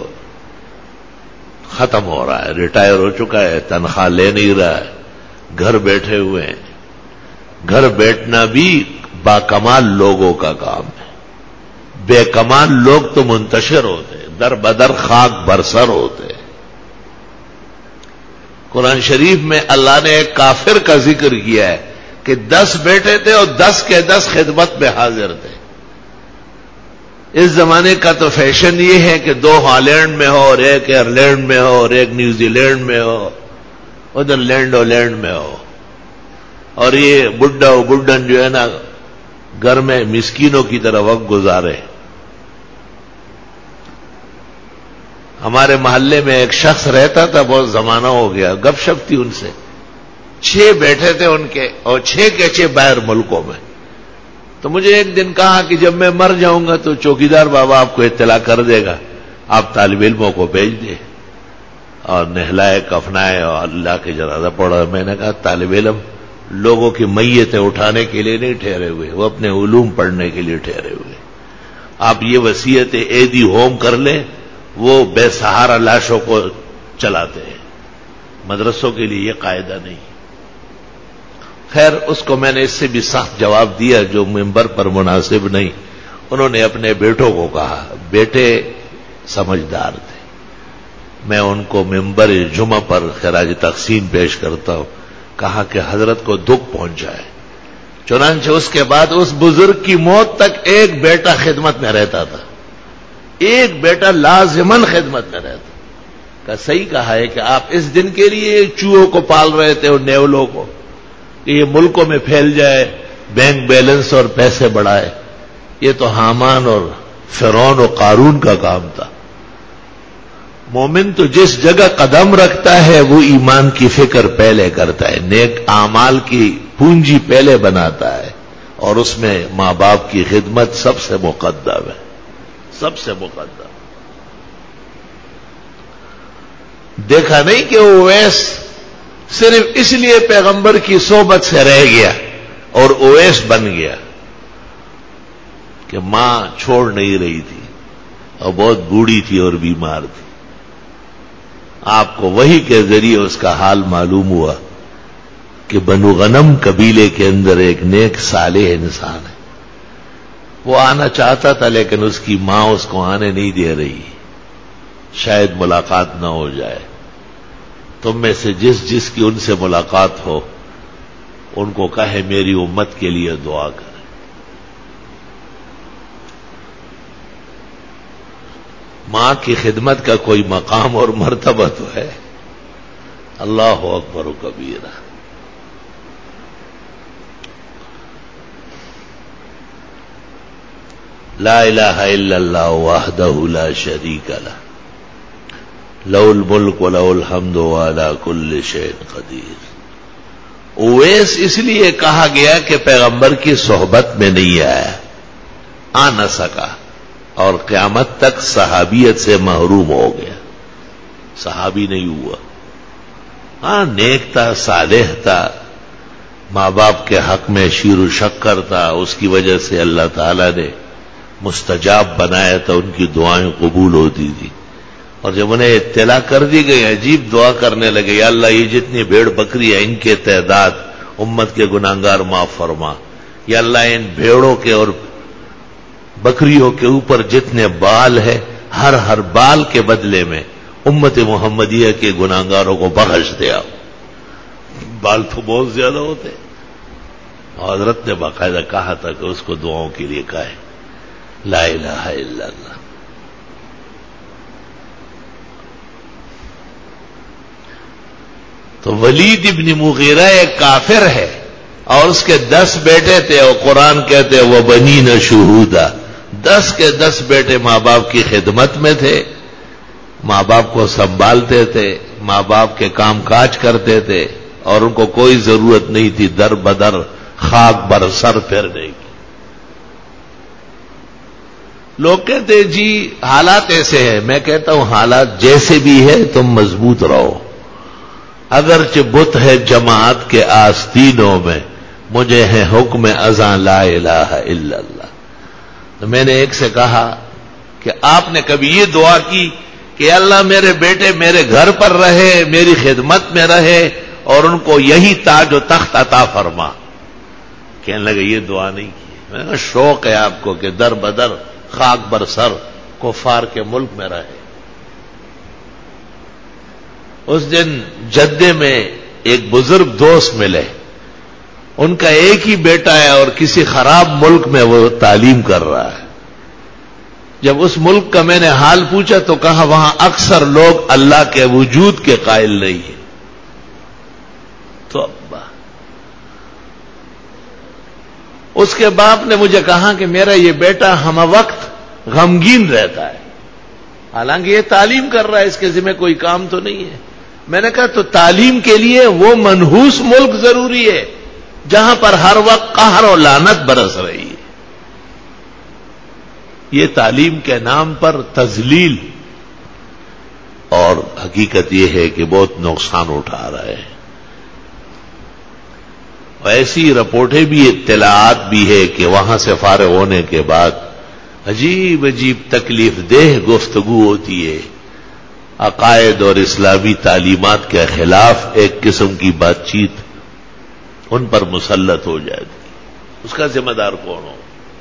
ختم ہو رہا ہے، ریٹائر ہو چکا ہے، تنخواہ لے نہیں رہا ہے، گھر بیٹھے ہوئے ہیں. گھر بیٹھنا بھی باکمال لوگوں کا کام ہے. بے کمال لوگ تو منتشر ہوتے، در بدر خاک برسر ہوتے. قرآن شریف میں اللہ نے ایک کافر کا ذکر کیا ہے کہ 10 بیٹے تھے اور 10 کے 10 خدمت میں حاضر تھے. اس زمانے کا تو فیشن یہ ہے کہ 2 ہالینڈ میں ہو اور 1 ایئرلینڈ میں ہو اور 1 نیوزی لینڈ میں ہو، ادھر لینڈ اور لینڈ میں ہو. اور یہ بڈھا و بڈھن جو ہے نا گھر میں مسکینوں کی طرح وقت گزارے. ہمارے محلے میں ایک شخص رہتا تھا، بہت زمانہ ہو گیا، گپ شپ تھی ان سے. 6 بیٹھے تھے ان کے اور 6 کے 6 باہر ملکوں میں. تو مجھے ایک دن کہا کہ جب میں مر جاؤں گا تو چوکیدار بابا آپ کو اطلاع کر دے گا، آپ طالب علموں کو بھیج دیں اور نہلائے کفنائے اور اللہ کے جنازہ پڑھا. میں نے کہا طالب علم لوگوں کی میتیں اٹھانے کے لیے نہیں ٹھہرے ہوئے، وہ اپنے علوم پڑھنے کے لیے ٹھہرے ہوئے. آپ یہ وصیت ایدی ہوم کر لیں، وہ بے سہارا لاشوں کو چلاتے ہیں. مدرسوں کے لیے یہ قاعدہ نہیں. خیر اس کو میں نے اس سے بھی سخت جواب دیا جو ممبر پر مناسب نہیں. انہوں نے اپنے بیٹوں کو کہا، بیٹے سمجھدار تھے، میں ان کو ممبر جمعہ پر خراج تقسیم پیش کرتا ہوں. کہا کہ حضرت کو دکھ پہنچا ہے. چنانچہ اس کے بعد اس بزرگ کی موت تک ایک بیٹا خدمت میں رہتا تھا، ایک بیٹا لازماً خدمت میں رہتا. کہ صحیح کہا ہے کہ آپ اس دن کے لیے چوہوں کو پال رہے تھے اور نیولوں کو کہ یہ ملکوں میں پھیل جائے، بینک بیلنس اور پیسے بڑھائے. یہ تو حامان اور فرعون اور قارون کا کام تھا. مومن تو جس جگہ قدم رکھتا ہے وہ ایمان کی فکر پہلے کرتا ہے، نیک اعمال کی پونجی پہلے بناتا ہے، اور اس میں ماں باپ کی خدمت سب سے مقدم ہے، سب سے مقدم. دیکھا نہیں کہ اویس صرف اس لیے پیغمبر کی صحبت سے رہ گیا اور اویس بن گیا کہ ماں چھوڑ نہیں رہی تھی اور بہت بوڑھی تھی اور بیمار تھی. آپ کو وحی کے ذریعے اس کا حال معلوم ہوا کہ بنو غنم قبیلے کے اندر ایک نیک صالح انسان ہے. وہ آنا چاہتا تھا لیکن اس کی ماں اس کو آنے نہیں دے رہی، شاید ملاقات نہ ہو جائے. تم میں سے جس کی ان سے ملاقات ہو ان کو کہے میری امت کے لیے دعا کرے. ماں کی خدمت کا کوئی مقام اور مرتبہ تو ہے. اللہ اکبر و کبیرہ. لا الہ الا اللہ وحدہ لا شریک لہ لہ الملک و لہ الحمد وعلی کل شیء قدیر. اویس اس لیے کہا گیا کہ پیغمبر کی صحبت میں نہیں آیا، آ نہ سکا اور قیامت تک صحابیت سے محروم ہو گیا، صحابی نہیں ہوا. ہاں نیک تھا، صالح تھا، ماں باپ کے حق میں شیر و شکر تھا، اس کی وجہ سے اللہ تعالی نے مستجاب بنایا تھا، ان کی دعائیں قبول ہوتی تھی. اور جب انہیں اطلاع کر دی گئی عجیب دعا کرنے لگے، یا اللہ یہ جتنی بھیڑ بکری ہے ان کے تعداد امت کے گناہگار معاف فرما. یا اللہ ان بھیڑوں کے اور بکریوں کے اوپر جتنے بال ہیں ہر بال کے بدلے میں امت محمدیہ کے گناہگاروں کو بخش دیا. بال تو بہت زیادہ ہوتے. حضرت نے باقاعدہ کہا تھا کہ اس کو دعاؤں کے لیے کہے لا الہ الا اللہ. تو ولید ابن مغیرہ ایک کافر ہے اور اس کے 10 بیٹے تھے، اور قرآن کہتے وہ بنین شہودا، 10 کے 10 بیٹے ماں باپ کی خدمت میں تھے، ماں باپ کو سنبھالتے تھے، ماں باپ کے کام کاج کرتے تھے، اور ان کو کوئی ضرورت نہیں تھی در بدر خاک بر سر پھیرنے کی. لوگ کہتے جی حالات ایسے ہیں. میں کہتا ہوں حالات جیسے بھی ہے تم مضبوط رہو. اگرچہ بت ہے جماعت کے آستینوں میں، مجھے ہے حکم اذاں لا الہ الا اللہ. تو میں نے ایک سے کہا کہ آپ نے کبھی یہ دعا کی کہ اللہ میرے بیٹے میرے گھر پر رہے، میری خدمت میں رہے اور ان کو یہی تاج و تخت عطا فرما؟ کہنے لگے یہ دعا نہیں کی. میں نے کہا شوق ہے آپ کو کہ در بدر خاک بر سر کفار کے ملک میں رہے. اس دن جدے میں ایک بزرگ دوست ملے، ان کا ایک ہی بیٹا ہے اور کسی خراب ملک میں وہ تعلیم کر رہا ہے. جب اس ملک کا میں نے حال پوچھا تو کہا وہاں اکثر لوگ اللہ کے وجود کے قائل نہیں ہیں. تو ابا اس کے باپ نے مجھے کہا کہ میرا یہ بیٹا ہم وقت غمگین رہتا ہے، حالانکہ یہ تعلیم کر رہا ہے، اس کے ذمہ کوئی کام تو نہیں ہے. میں نے کہا تو تعلیم کے لیے وہ منحوس ملک ضروری ہے جہاں پر ہر وقت قہر و لعنت برس رہی ہے. یہ تعلیم کے نام پر تذلیل اور حقیقت یہ ہے کہ بہت نقصان اٹھا رہے ہیں. ایسی رپورٹیں بھی اطلاعات بھی ہے کہ وہاں سے فارغ ہونے کے بعد عجیب عجیب تکلیف دہ گفتگو ہوتی ہے، عقائد اور اسلامی تعلیمات کے خلاف ایک قسم کی بات چیت ان پر مسلط ہو جاتی، اس کا ذمہ دار کون ہو؟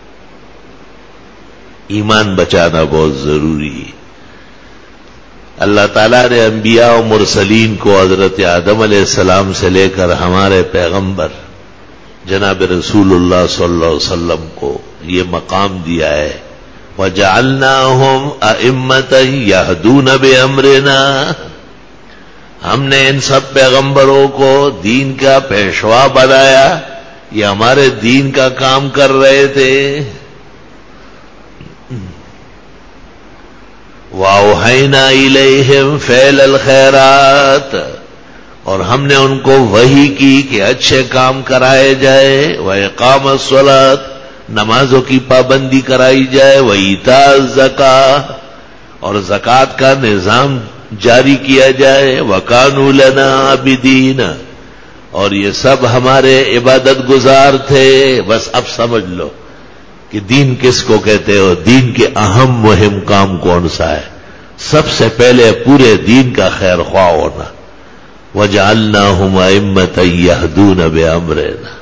ایمان بچانا بہت ضروری ہے۔ اللہ تعالیٰ نے انبیاء و مرسلین کو حضرت آدم علیہ السلام سے لے کر ہمارے پیغمبر جناب رسول اللہ صلی اللہ علیہ وسلم کو یہ مقام دیا ہے، وَجَعَلْنَاهُمْ أَئِمَّةً يَهْدُونَ بِأَمْرِنَا، ہم نے ان سب پیغمبروں کو دین کا پیشوا بنایا، یہ ہمارے دین کا کام کر رہے تھے۔ وَأَوْحَيْنَا إِلَيْهِمْ فِعْلَ الْخَيْرَاتِ، اور ہم نے ان کو وحی کی کہ اچھے کام کرائے جائے، وَإِقَامَ الصَّلَاةِ، نمازوں کی پابندی کرائی جائے، وَإِيتَاءَ الزَّكَاةِ، اور زکوٰۃ کا نظام جاری کیا جائے، وَكَانُوا لَنَا عَابِدِينَ، اور یہ سب ہمارے عبادت گزار تھے۔ بس اب سمجھ لو کہ دین کس کو کہتے ہو، دین کے اہم مہم کام کون سا ہے؟ سب سے پہلے پورے دین کا خیر خواہ ہونا۔ وَجَعَلْنَاهُمْ أَئِمَّةً يَهْدُونَ بِأَمْرِنَا،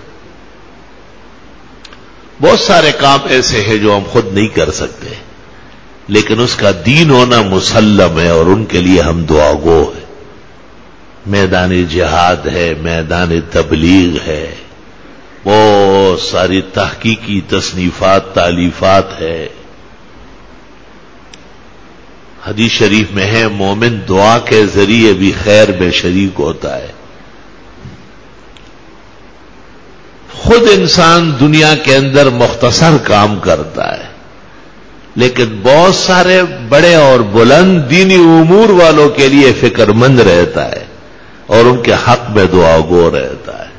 بہت سارے کام ایسے ہیں جو ہم خود نہیں کر سکتے، لیکن اس کا دین ہونا مسلم ہے، اور ان کے لیے ہم دعا گو ہیں۔ میدان جہاد ہے، میدان تبلیغ ہے، بہت ساری تحقیقی تصنیفات تالیفات ہے۔ حدیث شریف میں ہے مومن دعا کے ذریعے بھی خیر میں شریک ہوتا ہے۔ خود انسان دنیا کے اندر مختصر کام کرتا ہے، لیکن بہت سارے بڑے اور بلند دینی امور والوں کے لیے فکر مند رہتا ہے اور ان کے حق میں دعا گو رہتا ہے۔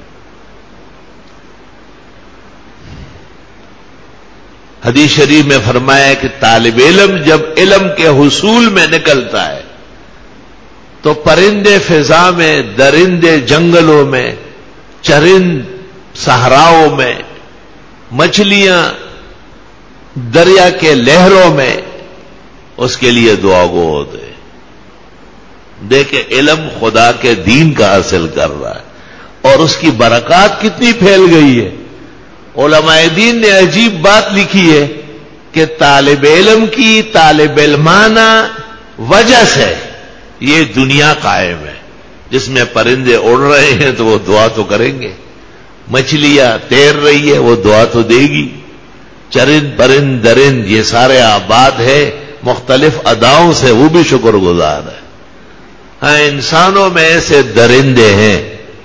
حدیث شریف میں فرمایا ہے کہ طالب علم جب علم کے حصول میں نکلتا ہے تو پرندے فضا میں، درندے جنگلوں میں، چرند صحراؤں میں، مچھلیاں دریا کے لہروں میں اس کے لیے دعا گو ہوتے۔ دیکھیں علم خدا کے دین کا حاصل کر رہا ہے اور اس کی برکات کتنی پھیل گئی ہے۔ علماء دین نے عجیب بات لکھی ہے کہ طالب علم کی طالب علمانہ وجہ سے یہ دنیا قائم ہے، جس میں پرندے اڑ رہے ہیں تو وہ دعا تو کریں گے، مچھلیاں تیر رہی ہے وہ دعا تو دے گی، چرند پرند درند یہ سارے آباد ہے مختلف اداؤں سے، وہ بھی شکر گزار ہے۔ ہاں انسانوں میں ایسے درندے ہیں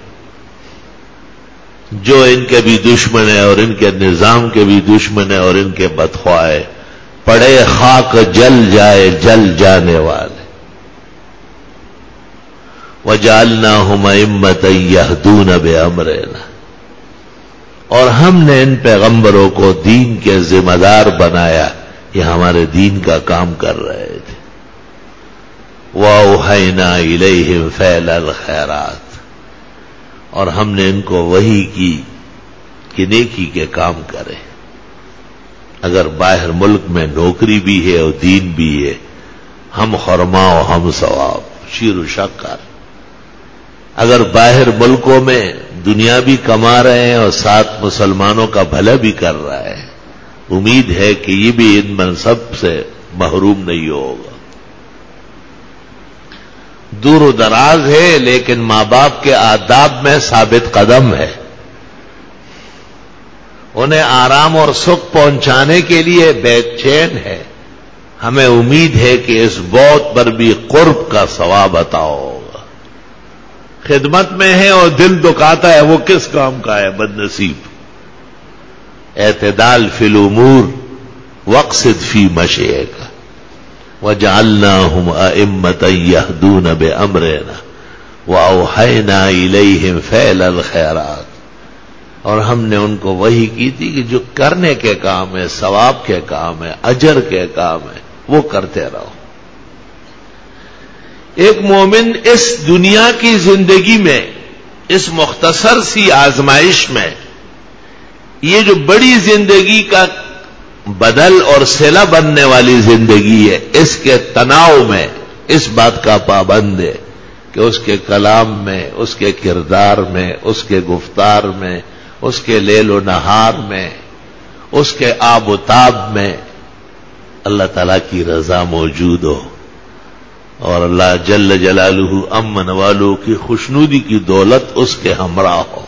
جو ان کے بھی دشمن ہے اور ان کے نظام کے بھی دشمن ہے اور ان کے بدخواہ ہے، پڑے خاک جل جائے جل جانے والے۔ وَجَعَلْنَاهُمْ أَئِمَّةً يَهْدُونَ بِأَمْرِنَا، اور ہم نے ان پیغمبروں کو دین کے ذمہ دار بنایا، یہ ہمارے دین کا کام کر رہے تھے۔ وَأَوْحَيْنَا إِلَيْهِمْ فِعْلَ الْخَيْرَاتِ، اور ہم نے ان کو وحی کی کہ نیکی کے کام کرے۔ اگر باہر ملک میں نوکری بھی ہے اور دین بھی ہے، ہم خرما و ہم ثواب، شیر و شکر۔ اگر باہر ملکوں میں دنیا بھی کما رہے ہیں اور ساتھ مسلمانوں کا بھلا بھی کر رہا ہے، امید ہے کہ یہ بھی ان منصب سے محروم نہیں ہوگا۔ دور و دراز ہے لیکن ماں باپ کے آداب میں ثابت قدم ہے، انہیں آرام اور سکھ پہنچانے کے لیے بے چین ہے۔ ہمیں امید ہے کہ اس بہت پر بھی قرب کا ثواب عطا ہوگا۔ خدمت میں ہے اور دل دکھاتا ہے، وہ کس کام کا ہے بد نصیب۔ اعتدال فی الامور واقصد فی مشیئک، وَجَعَلْنَاهُمْ أَئِمَّةً يَهْدُونَ بِأَمْرِنَا وَأَوْحَيْنَا إِلَيْهِمْ فِعْلَ الْخَيْرَاتِ، اور ہم نے ان کو وحی کی تھی کہ جو کرنے کے کام ہے، ثواب کے کام ہے، اجر کے کام ہے، وہ کرتے رہو۔ ایک مومن اس دنیا کی زندگی میں، اس مختصر سی آزمائش میں، یہ جو بڑی زندگی کا بدل اور صلہ بننے والی زندگی ہے. اس کے تناؤ میں اس بات کا پابند ہے کہ اس کے کلام میں، اس کے کردار میں، اس کے گفتار میں، اس کے لیل و نہار میں، اس کے آب و تاب میں اللہ تعالی کی رضا موجود ہو اور اللہ جل جلالہ امن والوں کی خوشنودی کی دولت اس کے ہمراہ ہو.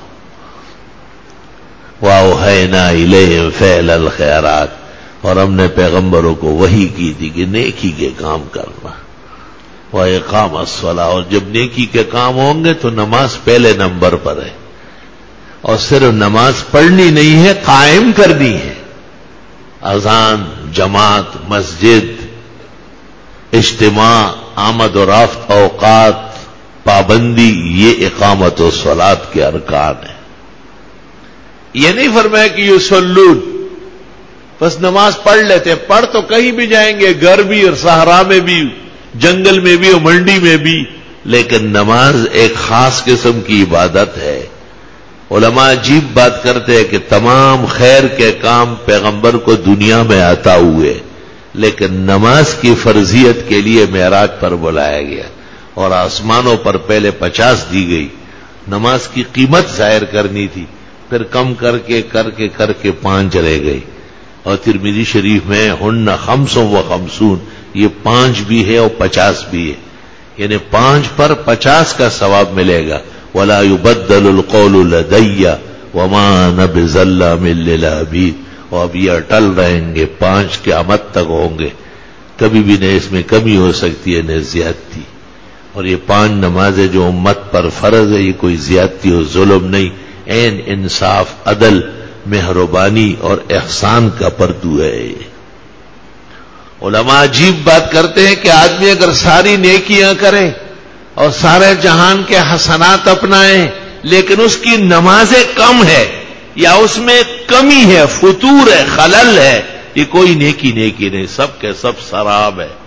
وَأَوْحَيْنَا إِلَيْهِمْ فِعْلَ الْخَيْرَاتِ، اور ہم نے پیغمبروں کو وحی کی تھی کہ نیکی کے کام کرنا. وَإِقَامَ الصَّلَاةِ، اور جب نیکی کے کام ہوں گے تو نماز پہلے نمبر پر ہے، اور صرف نماز پڑھنی نہیں ہے، قائم کرنی ہے. اذان، جماعت، مسجد، اجتماع، آمد و رفت، اوقات، پابندی، یہ اقامت و صلاۃ کے ارکان ہیں. یہ نہیں فرمایا کہ یصلون بس نماز پڑھ لیتے. پڑھ تو کہیں بھی جائیں گے، گھر بھی اور صحرا میں بھی، جنگل میں بھی اور منڈی میں بھی، لیکن نماز ایک خاص قسم کی عبادت ہے. علماء عجیب بات کرتے ہیں کہ تمام خیر کے کام پیغمبر کو دنیا میں عطا ہوئے، لیکن نماز کی فرضیت کے لیے معراج پر بلایا گیا اور آسمانوں پر پہلے 50 دی گئی. نماز کی قیمت ظاہر کرنی تھی، پھر کم کر کے 5 رہ گئی. اور ترمذی شریف میں ہن 55 یہ 5 بھی ہے اور 50 بھی ہے، یعنی 5 پر 50 کا ثواب ملے گا. وَلَا يُبَدَّلُ الْقَوْلُ لَدَيَّ وَمَا أَنَا بِظَلَّامٍ لِّلْعَبِيدِ. اور اب یہ اٹل رہیں گے، 5 قیامت تک ہوں گے، کبھی بھی نہ اس میں کمی ہو سکتی ہے نہ زیادتی. اور یہ 5 نمازیں جو امت پر فرض ہے، یہ کوئی زیادتی اور ظلم نہیں، عین انصاف، عدل، مہربانی اور احسان کا پردو ہے. علماء عجیب بات کرتے ہیں کہ آدمی اگر ساری نیکیاں کرے اور سارے جہان کے حسنات اپنائیں، لیکن اس کی نمازیں کم ہے یا اس میں کمی ہے، فتور ہے، خلل ہے، یہ کوئی نیکی نہیں، سب کے سب سراب ہے.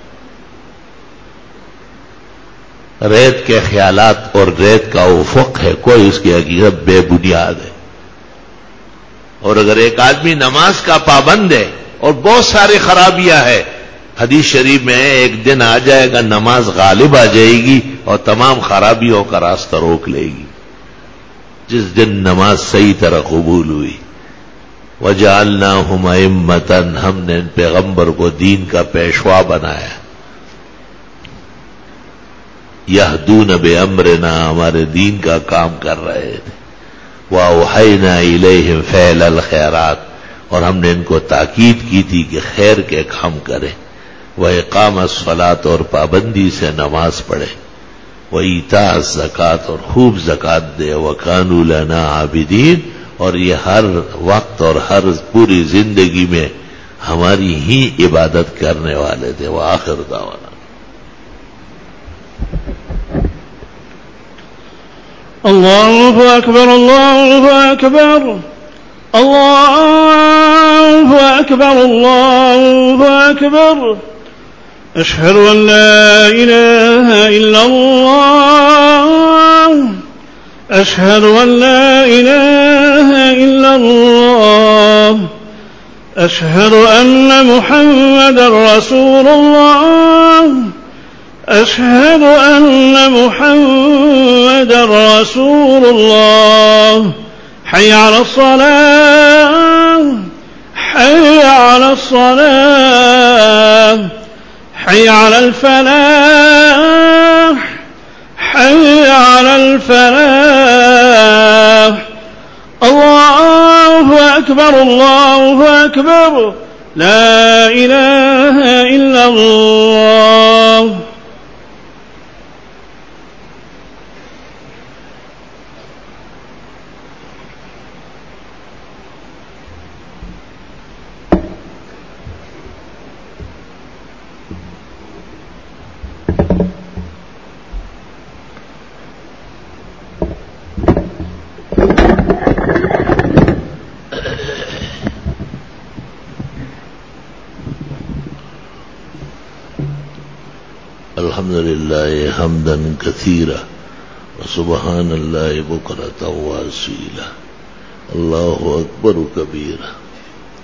ریت کے خیالات اور ریت کا افق ہے، کوئی اس کی حقیقت بے بنیاد ہے. اور اگر ایک آدمی نماز کا پابند ہے اور بہت ساری خرابیاں ہے، حدیث شریف میں ایک دن آ جائے گا نماز غالب آ جائے گی اور تمام خرابیوں کا راستہ روک لے گی. جس دن نماز صحیح طرح قبول ہوئی. وَجَعَلْنَاهُمْ أَئِمَّةً، ہم نے ان پیغمبر کو دین کا پیشوا بنایا. یہدون بِأَمْرِنَا، ہمارے دین کا کام کر رہے تھے. وَأَوْحَيْنَا إِلَيْهِمْ فِعْلَ الْخَيْرَاتِ، اور ہم نے ان کو تاکید کی تھی کہ خیر کے کام کریں. وَإِقَامَ الصَّلَاةِ، اور پابندی سے نماز پڑھے. وَإِيتَاءَ الزَّكَاةِ، اور خوب زکات دے. وَكَانُوا لَنَا عَابِدِينَ، اور یہ ہر وقت اور ہر پوری زندگی میں ہماری ہی عبادت کرنے والے تھے. وآخر دعوانا الله أكبر الله أكبر الله أكبر الله أكبر. أشهد أن لا إله إلا الله أشهد أن لا إله إلا الله أشهد أن محمدا رسول الله أشهد أن محمدا رسول الله. حي على الصلاة حي على الصلاة حي على الفلاح حي على الفلاح. الله أكبر الله أكبر. لا إله إلا الله. الحمد لله حمدا كثيرا وسبحان الله بكرة وأصيلا. الله أكبر كبيرا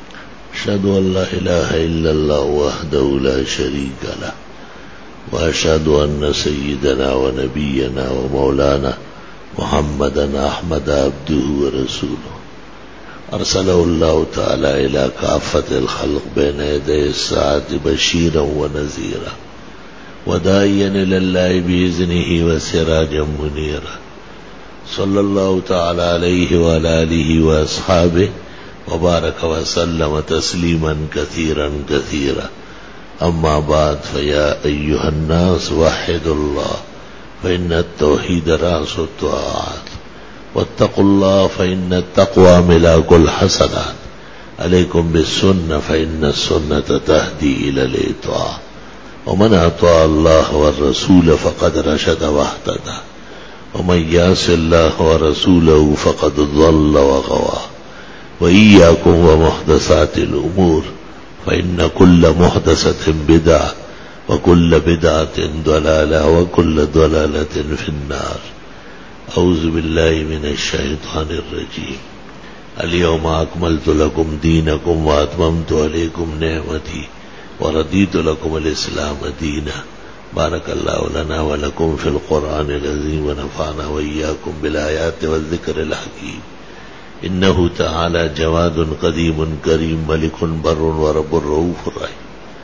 أشهد أن لا إله إلا الله وحده لا شريك له وأشهد أن سيدنا ونبينا ومولانا محمدا أحمد عبده ورسوله أرسله الله تعالى إلى كافة الخلق بين يدي الساعة بشيرا ونذيرا وداعيا إلى الله بإذنه وسراجا منيرا صلى الله تعالى عليه وعلى آله وأصحابه وبارك وسلم تسليما كثيرا كثيرا. أما بعد، فيا أيها الناس وحدوا الله فإن التوحيد رأس الطاعات، واتقوا الله فإن التقوى ملاك الحسنات، عليكم بالسنة فإن السنة تهدي إلى الإطاعة، ومن أطاع الله والرسول فقد رشد واهتدى، ومن يعص الله ورسوله فقد ضل وغوى. وإياكم ومحدثات الأمور فإن كل محدثة بدعة وكل بدعة ضلالة وكل ضلالة في النار. أعوذ بالله من الشيطان الرجيم. اليوم أكملت لكم دينكم وأتممت عليكم نعمتي ورضيت لكم الإسلام دينا. بارك الله لنا ولكم في القرآن العظيم ونفعنا وإياكم بالآيات والذكر الحكيم. إنه تعالى جواد قديم كريم ملك بر ورب رؤوف رحيم.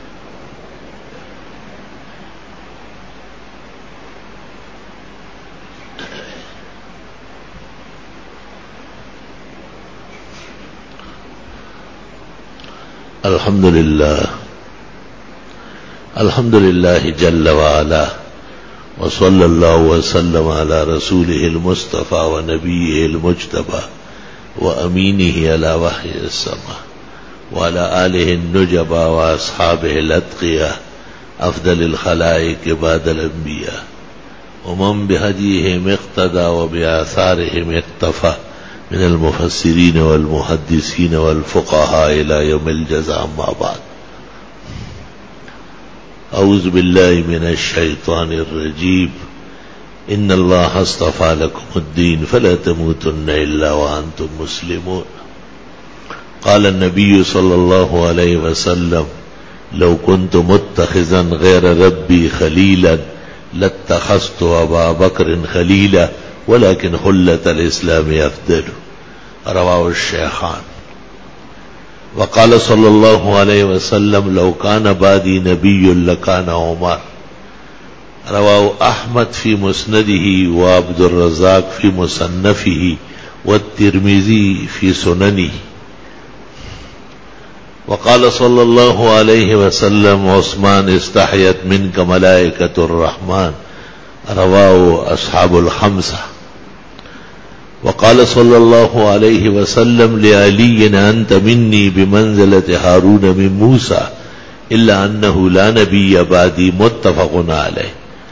الحمد لله جل وعلا، وصلى الله وسلم على رسوله المصطفى ونبيه المجتبى وأمينه على وحي السماء، وعلى آله النجبى وأصحابه الأتقياء أفضل الخلائق بعد الأنبياء، ومن بهديهم اقتدى وبآثارهم اقتفى من المفسرين والمحدثين والفقهاء إلى يوم الجزاء. أما بعد، أعوذ بالله من الشيطان الرجيم. إن الله اصطفى لكم الدين فلا تموتن إلا وأنتم مسلمون. قال النبي صلى الله عليه وسلم: لو كنت متخذا غير ربي خليلا لاتخذت أبا بكر خليلا ولكن حلة الإسلام أفضل. رواه الشيخان. وقال صلى الله عليه وسلم: لو كان بعدي نبي لكان عمر. رواه أحمد في مسنده وعبد الرزاق في مصنفه والترمذي في سننه. وقال صلى الله عليه وسلم: عثمان استحيت منك ملائكة الرحمن. رواه أصحاب الخمسة. وقال صلى الله عليه وسلم لعلي: أنت مني بمنزلة هارون من موسى إلا أنه لا نبي بعدي. متفق عليه.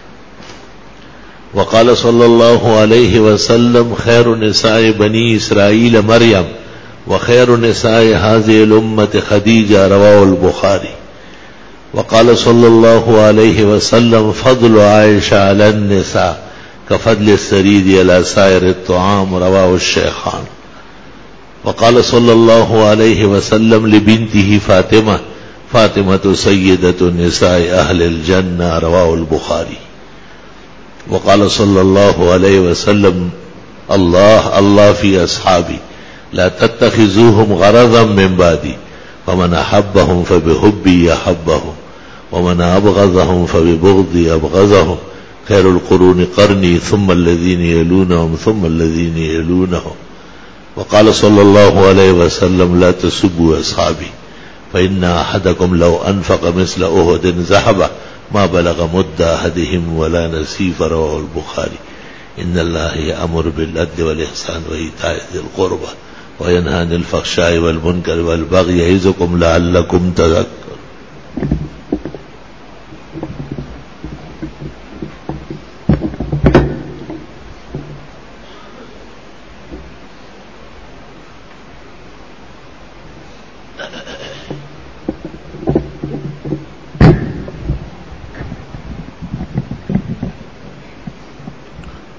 وقال صلى الله عليه وسلم: خير نساء بني إسرائيل مريم وخير نساء هذه الأمة خديجة. رواه البخاري. وقال صلى الله عليه وسلم: فضل عائشة على النساء كفضل السريد على سائر الطعام. رواه الشيخان. وقال صلى الله عليه وسلم لبنته فاطمة: فاطمة سيدة نساء أهل الجنة. رواه البخاري. وقال صلى الله عليه وسلم: الله في أصحابي لا تتخذوهم غرضا من بعدي، فمن أحبهم فبحبي أحبهم ومن أبغضهم فببغضي أبغضهم. خير القرون قرني ثم الذين يلونهم ثم الذين يلونهم. وقال صلى الله عليه وسلم: لا تسبوا أصحابي فإن أحدكم لو أنفق مثل أحد ذهبا ما بلغ مد أحدهم ولا نصيف. رواه البخاري. إن الله يأمر بالعدل والإحسان وإيتاء ذي القربى وينهى عن الفحشاء والمنكر والبغي يعظكم لعلكم تذكرون.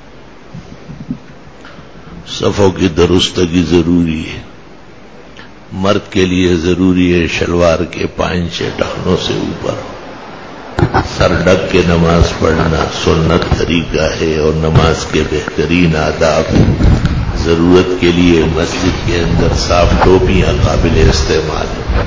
صفوں کی درستگی ضروری ہے. मर्द के लिए जरूरी है शलवार के 5-6 टखनों से ऊपर सर ढक के नमाज पढ़ना सुन्नत तरीका है और नमाज के बेहतरीन आदाब। जरूरत के लिए मस्जिद के अंदर साफ टोपियां काबिल इस्तेमाल हैं।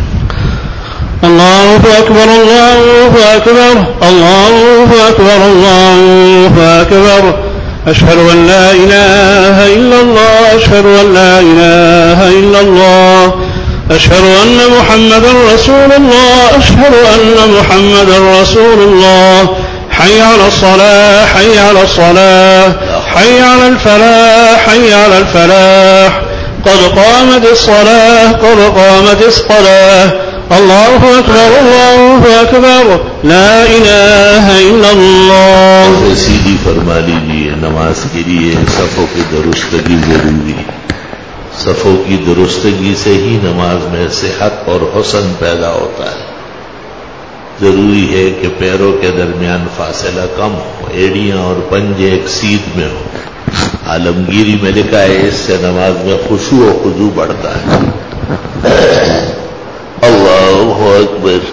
अल्लाहु अकबर अल्लाहु अकबर अल्लाहु अकबर अल्लाहु अकबर अशहदु अन ला इलाहा इल्लल्लाह अशहदु अन ला इलाहा इल्लल्लाह أشهد أن محمدا رسول الله أشهد أن محمدا رسول الله حي على الصلاة حي على الصلاة حي على الفلاح حي على الفلاح قد قامت الصلاة قد قامت الصلاة الله أكبر لا إله إلا الله. सीधी फरमा लीजिए नमाज के लिए सफ़ों की दुरुस्तगी जरूरी है। सफ़ों की दुरुस्तगी से ही नमाज में सेहत और हुस्न पैदा होता है। जरूरी है कि पैरों के दरमियान फासला कम हो, एड़ियां और पंजे एक सीध में हो। आलमगीरी में लिखा है इससे नमाज में खुशू और खुजू बढ़ता है। अल्लाहु अकबर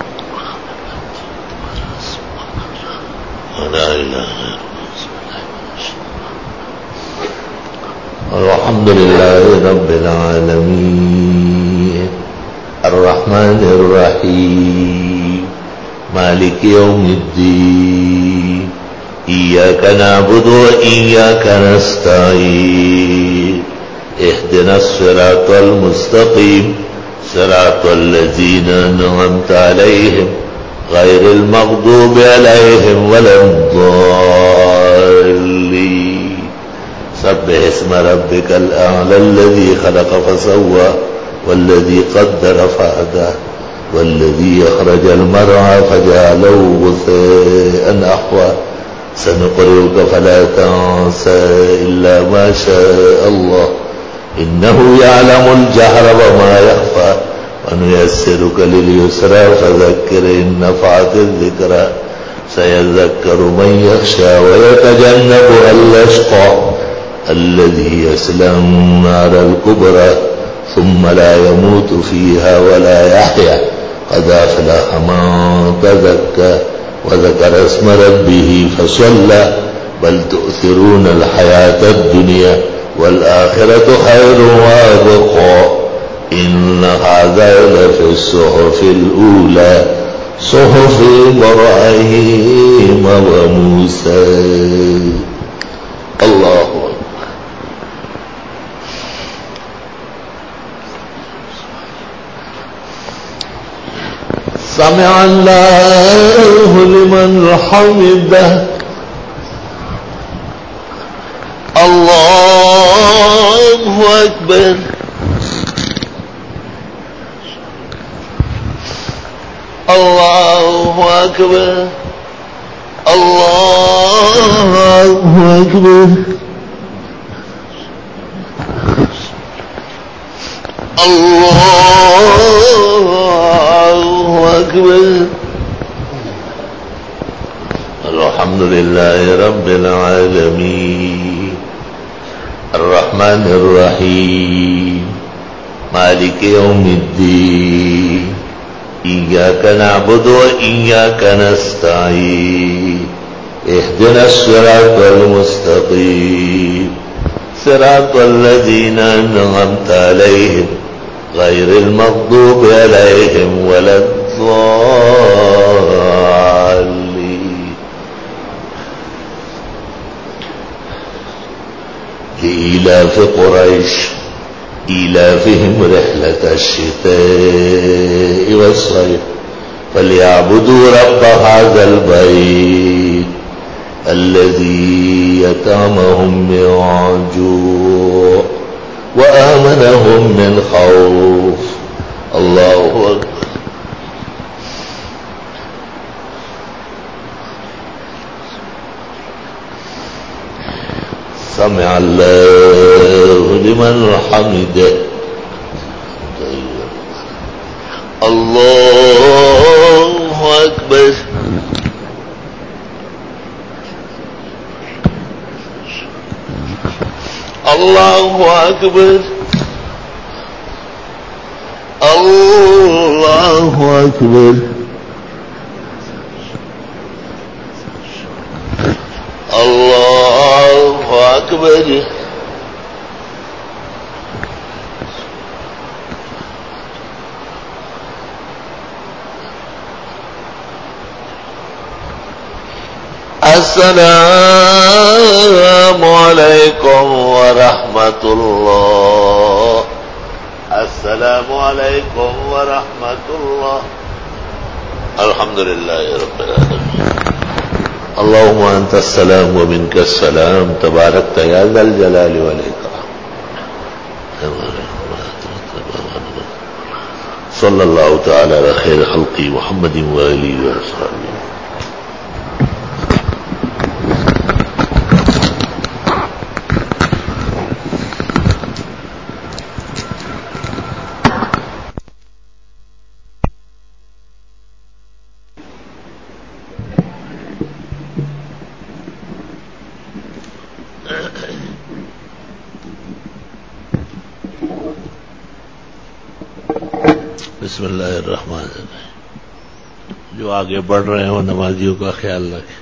अल्हम्दुलिल्लाह रब्बिल आलमीन अर्रहमानिर रहीम मालिक यौमिद्दीन इय्याका नअबुदु व इय्याका नस्तईन इहदिनस सिरातल मुस्तकीम सिरातल लज़ीना अनअमता अलैहिम गैरिल मग़दूबि अलैहिम वलद्दाल्लीन सब्बिह इस्म रब्बिकल अअला अल्लज़ी खलक़ फसव्वा वल्लज़ी क़द्दर फहदा वल्लज़ी अख़रजल मरअ फजअलहु गुसाअन अहवा सनुक़रिउका फला तंसा इल्ला मा शाअ अल्लाह इन्नहु यअलमुल जहरा वमा यख़फ़ा वनुयस्सिरुका लिल-युस्रा फज़क्किर इन नफ़अतिज़ ज़िक्रा सयज़क्करु मन यख़शा वयतजन्नबुहल अशक़ा الذي يصلى النار الكبرى ثم لا يموت فيها ولا يحيا قد أفلح من تزكى وذكر اسم ربه فصلى بل تؤثرون الحياة الدنيا والآخرة خير وأبقى إن هذا لفي الصحف الأولى صحف إبراهيم وموسى. الله أكبر. سمع الله لمن حمده الله أكبر الله أكبر الله أكبر الله أكبر. الحمد لله رب العالمين الرحمن الرحيم مالك يوم الدين إياك نعبد وإياك نستعين اهدنا الصراط المستقيم صراط الذين أنعمت عليهم غير المغضوب عليهم ولا الضالين. لإيلاف قريش إيلافهم رحلة الشتاء والصيف فليعبدوا رب هذا البيت الذي يطعمهم من جوع وآمنهم من خوف. الله أكبر. سمع الله لمن حمده الله أكبر. الله أكبر اللہ اکبر اللہ اکبر السلام علیکم ورحمۃ اللہ السلام علیکم ورحمۃ اللہ الحمد للہ رب العالمین اللهم انت السلام ومنك السلام تبارکت یا ذا الجلال والاکرام صلی اللہ تعالی علی خیر خلقی محمد وآلہ وصحبہ. بسم اللہ الرحمن الرحیم. جو آگے بڑھ رہے ہیں وہ نمازیوں کا خیال رکھیں.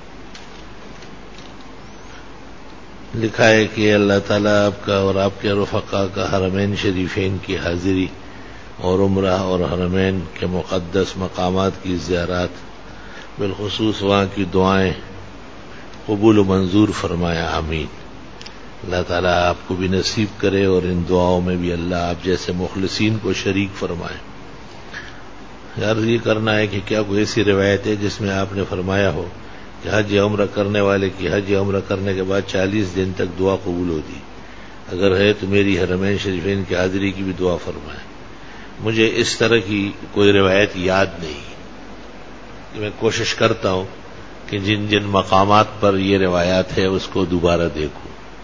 لکھا ہے کہ اللہ تعالیٰ آپ کا اور آپ کے رفقا کا حرمین شریفین کی حاضری اور عمرہ اور حرمین کے مقدس مقامات کی زیارات بالخصوص وہاں کی دعائیں قبول و منظور فرمایا. آمین. اللہ تعالیٰ آپ کو بھی نصیب کرے اور ان دعاؤں میں بھی اللہ آپ جیسے مخلصین کو شریک فرمائے. عرض یہ کرنا ہے کہ کیا کوئی ایسی روایت ہے جس میں آپ نے فرمایا ہو کہ حج یا عمرہ کرنے والے کی حج یا عمرہ کرنے کے بعد 40 دن تک دعا قبول ہوتی؟ اگر ہے تو میری حرمین شریفین کی حاضری کی بھی دعا فرمائے. مجھے اس طرح کی کوئی روایت یاد نہیں کہ میں کوشش کرتا ہوں کہ جن جن مقامات پر یہ روایات ہے اس کو دوبارہ دیکھوں.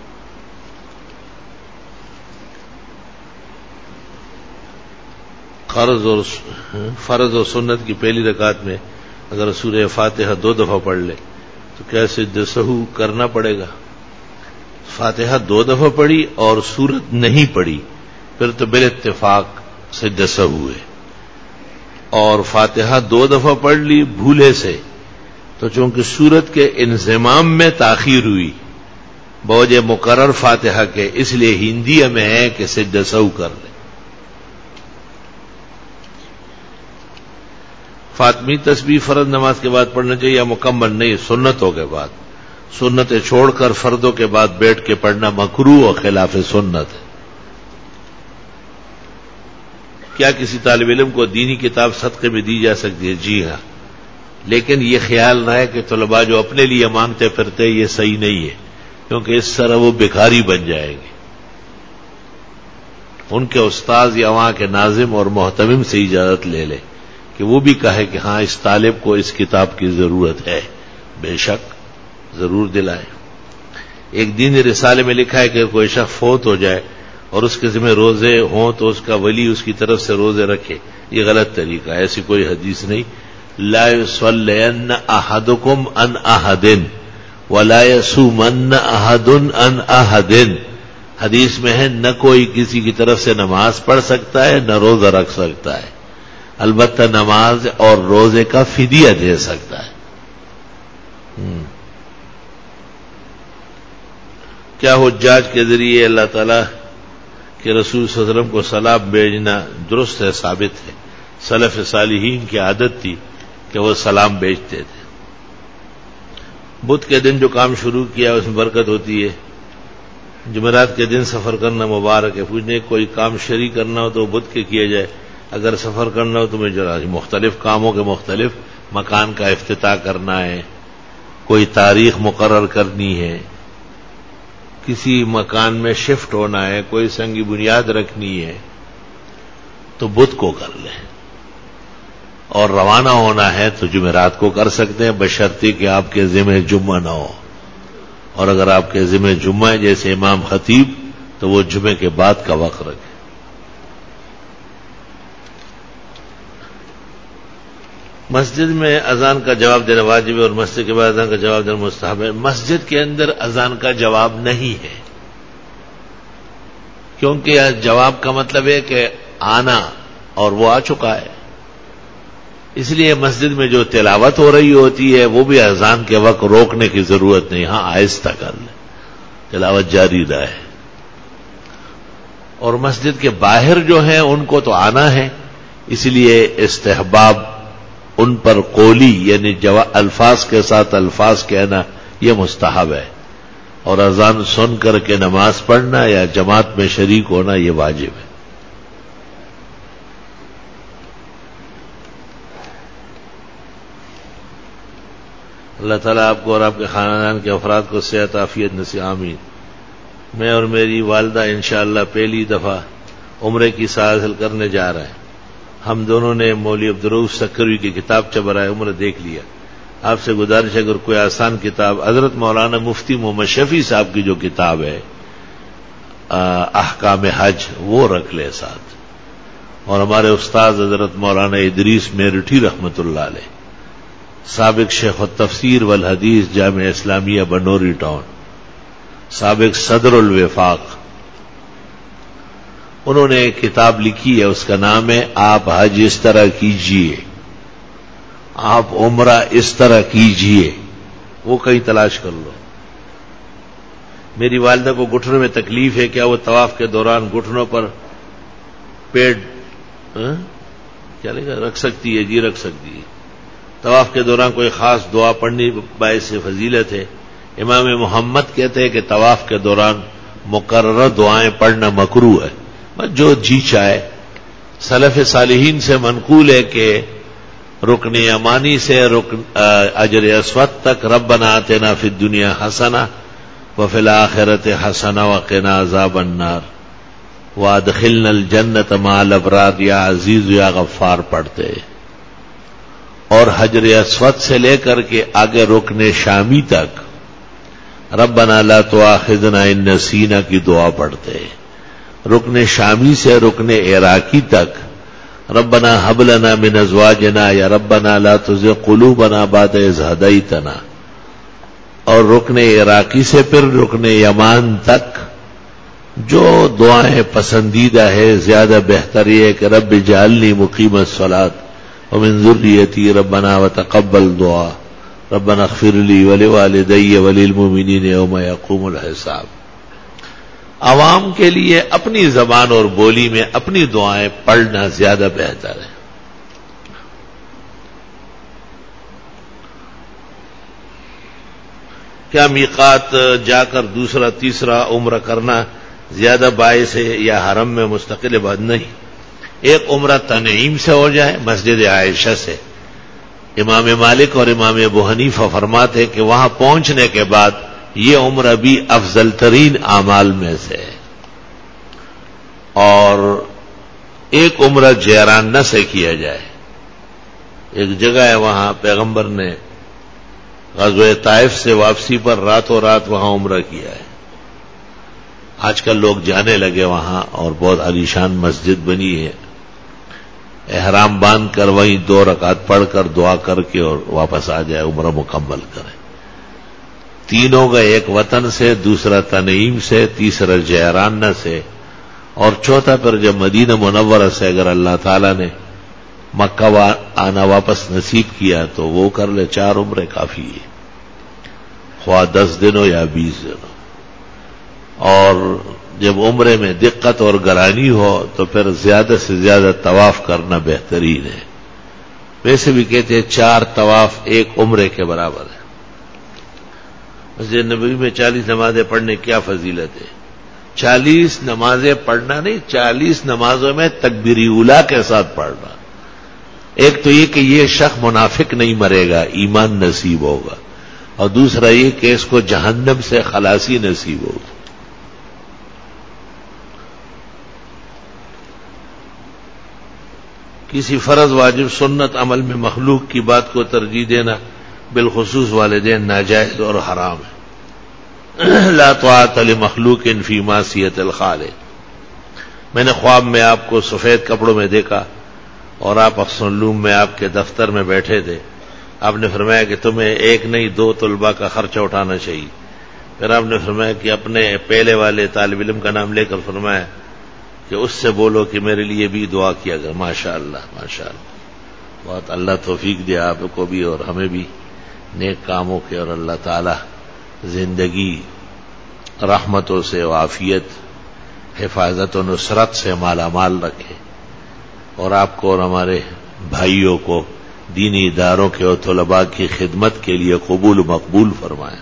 فرض اور سنت کی پہلی رکعت میں اگر سورہ فاتحہ 2 دفعہ پڑھ لے تو کیا سجدہ سہو کرنا پڑے گا؟ فاتحہ 2 دفعہ پڑھی اور سورت نہیں پڑھی پھر تو بال اتفاق سجدہ سہو ہے. اور فاتحہ 2 دفعہ پڑھ لی بھولے سے تو چونکہ سورت کے انضمام میں تاخیر ہوئی بوجہ مقرر فاتحہ کے، اس لیے ہندیہ میں ہے کہ سجدہ سہو کر لے. فاطمی تسبیح فرض نماز کے بعد پڑھنا چاہیے یا مکمل نہیں سنتوں کے بعد؟ سنتیں چھوڑ کر فردوں کے بعد بیٹھ کے پڑھنا مکروہ اور خلاف سنت ہے. کیا کسی طالب علم کو دینی کتاب صدقے میں دی جا سکتی ہے؟ جی ہاں، لیکن یہ خیال نہ ہے کہ طلباء جو اپنے لیے مانگتے پھرتے یہ صحیح نہیں ہے، کیونکہ اس طرح وہ بھکاری بن جائیں گے. ان کے استاذ یا وہاں کے ناظم اور محتمم سے اجازت لے لے کہ وہ بھی کہے کہ ہاں اس طالب کو اس کتاب کی ضرورت ہے. بے شک ضرور دلائیں. ایک دینی رسالے میں لکھا ہے کہ کوئی شخص فوت ہو جائے اور اس کے ذمہ روزے ہوں تو اس کا ولی اس کی طرف سے روزے رکھے. یہ غلط طریقہ ہے، ایسی کوئی حدیث نہیں. لا يصلين احدكم عن احد ولا يصومن احد عن احد. حدیث میں ہے نہ کوئی کسی کی طرف سے نماز پڑھ سکتا ہے نہ روزہ رکھ سکتا ہے، البتہ نماز اور روزے کا فدیہ دے سکتا ہے. کیا حجاج کے ذریعے اللہ تعالیٰ کے رسول صلی اللہ علیہ وسلم کو سلام بھیجنا درست ہے؟ ثابت ہے. سلف صالحین کی عادت تھی کہ وہ سلام بھیجتے تھے. بدھ کے دن جو کام شروع کیا اس میں برکت ہوتی ہے. جمعرات کے دن سفر کرنا مبارک ہے. پوچھنے کوئی کام شرعی کرنا ہو تو بدھ کے کیا جائے، اگر سفر کرنا ہو تو مجھے مختلف کاموں کے مختلف مکان کا افتتاح کرنا ہے، کوئی تاریخ مقرر کرنی ہے، کسی مکان میں شفٹ ہونا ہے، کوئی سنگی بنیاد رکھنی ہے تو بدھ کو کر لیں. اور روانہ ہونا ہے تو جمعرات کو کر سکتے ہیں بشرطے کہ آپ کے ذمہ جمعہ نہ ہو. اور اگر آپ کے ذمہ جمعہ ہے جیسے امام خطیب تو وہ جمعے کے بعد کا وقت رکھیں. مسجد میں اذان کا جواب دینا واجب ہے اور مسجد کے بعد اذان کا جواب دینا مستحب ہے. مسجد کے اندر اذان کا جواب نہیں ہے، کیونکہ جواب کا مطلب ہے کہ آنا اور وہ آ چکا ہے. اس لیے مسجد میں جو تلاوت ہو رہی ہوتی ہے وہ بھی اذان کے وقت روکنے کی ضرورت نہیں. ہاں آہستہ کر لیں, تلاوت جاری رہے. اور مسجد کے باہر جو ہیں ان کو تو آنا ہے, اس لیے استحباب ان پر قولی یعنی الفاظ کے ساتھ الفاظ کہنا یہ مستحب ہے, اور اذان سن کر کے نماز پڑھنا یا جماعت میں شریک ہونا یہ واجب ہے. اللہ تعالیٰ آپ کو اور آپ کے خاندان کے افراد کو صحت عافیت نصیب آمین. میں اور میری والدہ انشاءاللہ پہلی دفعہ عمرے کی سعادت حاصل کرنے جا رہے ہیں. ہم دونوں نے مولوی عبدالرؤف سکروی کی کتاب برائے عمر دیکھ لیا. آپ سے گزارش ہے اگر کوئی آسان کتاب حضرت مولانا مفتی محمد شفیع صاحب کی جو کتاب ہے احکام حج وہ رکھ لے ساتھ, اور ہمارے استاد حضرت مولانا ادریس میرٹھی رحمت اللہ علیہ, سابق شیخ التفسیر والحدیث جامعہ اسلامیہ بنوری ٹاؤن, سابق صدر الوفاق, انہوں نے ایک کتاب لکھی ہے, اس کا نام ہے آپ حج اس طرح کیجئے, آپ عمرہ اس طرح کیجئے. وہ کہیں تلاش کر لو. میری والدہ کو گھٹنوں میں تکلیف ہے, کیا وہ طواف کے دوران گھٹنوں پر پیڈ کیا لے گا رکھ سکتی ہے؟ جی رکھ سکتی ہے. طواف کے دوران کوئی خاص دعا پڑھنی باعث فضیلت ہے. امام محمد کہتے ہیں کہ طواف کے دوران مقررہ دعائیں پڑھنا مکروہ ہے, جو جی چاہے. سلف صالحین سے منقول ہے کہ رکن یمانی سے اجر اسود تک ربنا آتنا فی الدنیا حسنہ وفی الآخرۃ حسنہ وقنا عذاب النار وادخلنا الجنۃ مع الابرار یا عزیز یا غفار پڑھتے, اور حجر اسود سے لے کر کے آگے رکن شامی تک ربنا لا تؤاخذنا ان نسینا کی دعا پڑھتے. رکن شامی سے رکن عراقی تک ربنا هب لنا من ازواجنا یا ربنا لا تزغ قلوبنا بعد اذ ہدیتنا, اور رکن عراقی سے پھر رکن یمان تک جو دعائیں پسندیدہ ہے زیادہ بہتر یہ کہ رب اجعلنی مقیم الصلاۃ ومن ذریتی ربنا وتقبل دعا ربنا اغفر لی ولوالدی وللمؤمنین یوم یقوم الحساب. عوام کے لیے اپنی زبان اور بولی میں اپنی دعائیں پڑھنا زیادہ بہتر ہے. کیا میقات جا کر دوسرا تیسرا عمرہ کرنا زیادہ باعث ہے یا حرم میں مستقل عبادت؟ نہیں, ایک عمرہ تنعیم سے ہو جائے, مسجد عائشہ سے. امام مالک اور امام ابو حنیفہ فرماتے ہیں کہ وہاں پہنچنے کے بعد یہ عمرہ بھی افضل ترین اعمال میں سے ہے. اور ایک عمرہ جیرانہ سے کیا جائے. ایک جگہ ہے وہاں پیغمبر نے غزوہ طائف سے واپسی پر راتوں رات وہاں عمرہ کیا ہے. آج کل لوگ جانے لگے وہاں, اور بہت عالیشان مسجد بنی ہے. احرام باندھ کر وہیں 2 رکعت پڑھ کر دعا کر کے اور واپس آ جائے, عمرہ مکمل کرے. تینوں کا ایک وطن سے, دوسرا تنعیم سے, تیسرا جیرانہ سے, اور چوتھا پھر جب مدینہ منورہ سے اگر اللہ تعالیٰ نے مکہ آنا واپس نصیب کیا تو وہ کر لے. 4 عمرے کافی ہے, خواہ 10 دن ہو یا 20 دن ہو. اور جب عمرے میں دقت اور گرانی ہو تو پھر زیادہ سے زیادہ طواف کرنا بہترین ہے. ویسے بھی کہتے ہیں 4 طواف ایک عمرے کے برابر ہے. مسجد نبوی میں 40 نمازیں پڑھنے کیا فضیلت ہے؟ 40 نمازیں پڑھنا نہیں, 40 نمازوں میں تکبیر اولیٰ کے ساتھ پڑھنا. ایک تو یہ کہ یہ شخص منافق نہیں مرے گا, ایمان نصیب ہوگا, اور دوسرا یہ کہ اس کو جہنم سے خلاصی نصیب ہوگی. کسی فرض واجب سنت عمل میں مخلوق کی بات کو ترجیح دینا بالخصوص والدین ناجائز اور حرام ہے. لا طاعت لمخلوق فی معصیت الخالق. میں نے خواب میں آپ کو سفید کپڑوں میں دیکھا اور آپ احسن العلوم میں آپ کے دفتر میں بیٹھے تھے. آپ نے فرمایا کہ تمہیں 1 نہیں 2 طلباء کا خرچہ اٹھانا چاہیے. پھر آپ نے فرمایا کہ اپنے پہلے والے طالب علم کا نام لے کر فرمایا کہ اس سے بولو کہ میرے لیے بھی دعا کیا کر. ماشاء اللہ ماشاء اللہ, بہت اللہ توفیق دے آپ کو بھی اور ہمیں بھی نیک کاموں کے, اور اللہ تعالی زندگی رحمتوں سے وعافیت, حفاظت و نصرت سے مالا مال رکھے, اور آپ کو اور ہمارے بھائیوں کو دینی اداروں کے اور طلباء کی خدمت کے لیے قبول و مقبول فرمائیں.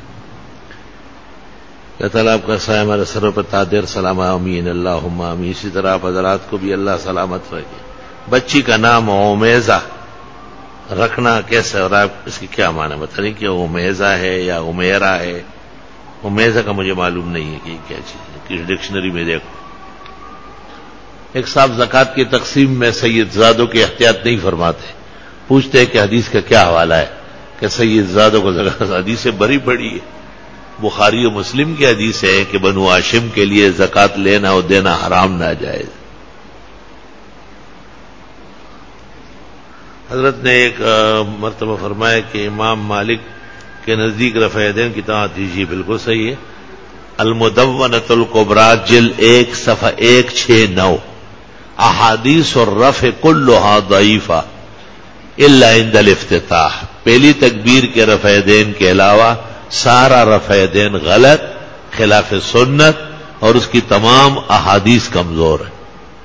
اللہ تعالیٰ آپ کا سایہ ہمارے سروں پر تادر سلام آمین اللہم آمین. اسی طرح آپ حضرات کو بھی اللہ سلامت رکھے. بچی کا نام عمیزہ رکھنا کیسے, اور آپ اس کی کیا معنی بتا رہی کہ عمیزہ ہے یا عمیرہ ہے؟ عمیزہ کا مجھے معلوم نہیں ہے کہ کیا چیز ہے, کہ ڈکشنری میں دیکھو. ایک صاحب زکوٰۃ کی تقسیم میں سید زادوں کی احتیاط نہیں فرماتے, پوچھتے ہیں کہ حدیث کا کیا حوالہ ہے کہ سید زادوں کو زکوٰۃ, حدیث سے بری پڑی ہے. بخاری و مسلم کی حدیث ہے کہ بنو ہاشم کے لیے زکوٰۃ لینا اور دینا حرام ناجائز. حضرت نے ایک مرتبہ فرمایا کہ امام مالک کے نزدیک رفع یدین کی طاعت دیجیے. بالکل صحیح ہے. المدونۃ الکبریٰ جلد 1 صفحہ 169. احادیث الرفع کلها ضعیفہ الا عند الافتتاح. پہلی تکبیر کے رفع یدین کے علاوہ سارا رفع یدین غلط, خلاف سنت, اور اس کی تمام احادیث کمزور ہیں.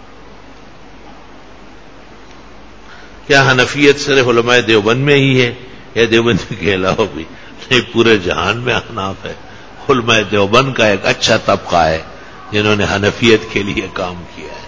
کیا حنفیت صرف علماء دیوبند میں ہی ہے یا دیوبند کے علاوہ بھی؟ نہیں, پورے جہان میں احناف ہے. علماء دیوبند کا ایک اچھا طبقہ ہے جنہوں نے حنفیت کے لیے کام کیا ہے.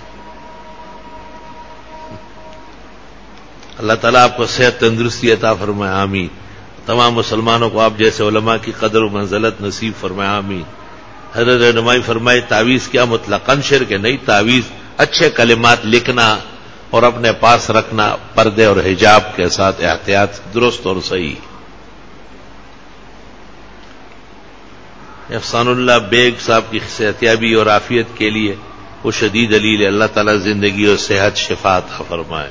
اللہ تعالیٰ آپ کو صحت تندرستی عطا فرمائے, آمین. تمام مسلمانوں کو آپ جیسے علماء کی قدر و منزلت نصیب فرمائے, آمین. حضرت رہنمائی فرمائے تعویذ کیا مطلقاً شرک ہے؟ نہیں, تعویذ اچھے کلمات لکھنا اور اپنے پاس رکھنا پردے اور حجاب کے ساتھ احتیاط درست اور صحیح. احسان اللہ بیگ صاحب کی صحتیابی اور عافیت کے لیے وہ شدید دلیل ہے. اللہ تعالیٰ زندگی اور صحت شفا عطا فرمائے.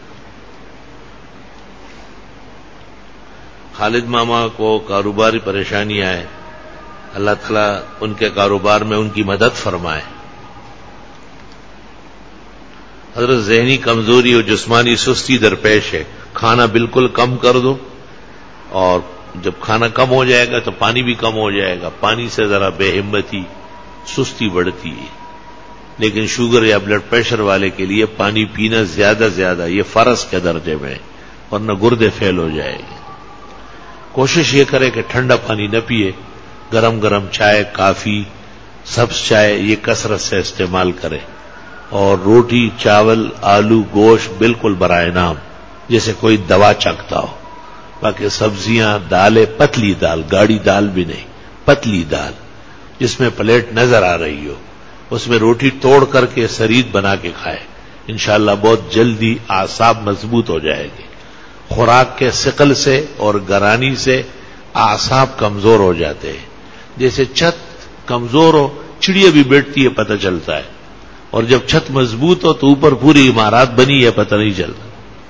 خالد ماما کو کاروباری پریشانی آئے, اللہ تعالیٰ ان کے کاروبار میں ان کی مدد فرمائے. حضرت ذہنی کمزوری اور جسمانی سستی درپیش ہے, کھانا بالکل کم کر دو, اور جب کھانا کم ہو جائے گا تو پانی بھی کم ہو جائے گا. پانی سے ذرا بے ہمتی سستی بڑھتی ہے, لیکن شوگر یا بلڈ پریشر والے کے لیے پانی پینا زیادہ یہ فرض کے درجے میں, ورنہ گردے فیل ہو جائے گے. کوشش یہ کرے کہ ٹھنڈا پانی نہ پیے, گرم چائے, کافی, سبز چائے یہ کثرت سے استعمال کرے, اور روٹی, چاول, آلو, گوشت بالکل برائے نام جیسے کوئی دوا چکھتا ہو. باقی سبزیاں, دالیں, پتلی دال, گاڑی دال بھی نہیں, پتلی دال جس میں پلیٹ نظر آ رہی ہو, اس میں روٹی توڑ کر کے سرید بنا کے کھائے. انشاءاللہ بہت جلدی اعصاب مضبوط ہو جائے گی. خوراک کے ثقل سے اور گرانی سے اعصاب کمزور ہو جاتے ہیں. جیسے چھت کمزور ہو چڑیا بھی بیٹھتی ہے پتہ چلتا ہے, اور جب چھت مضبوط ہو تو اوپر پوری عمارات بنی ہے پتہ نہیں چلتا.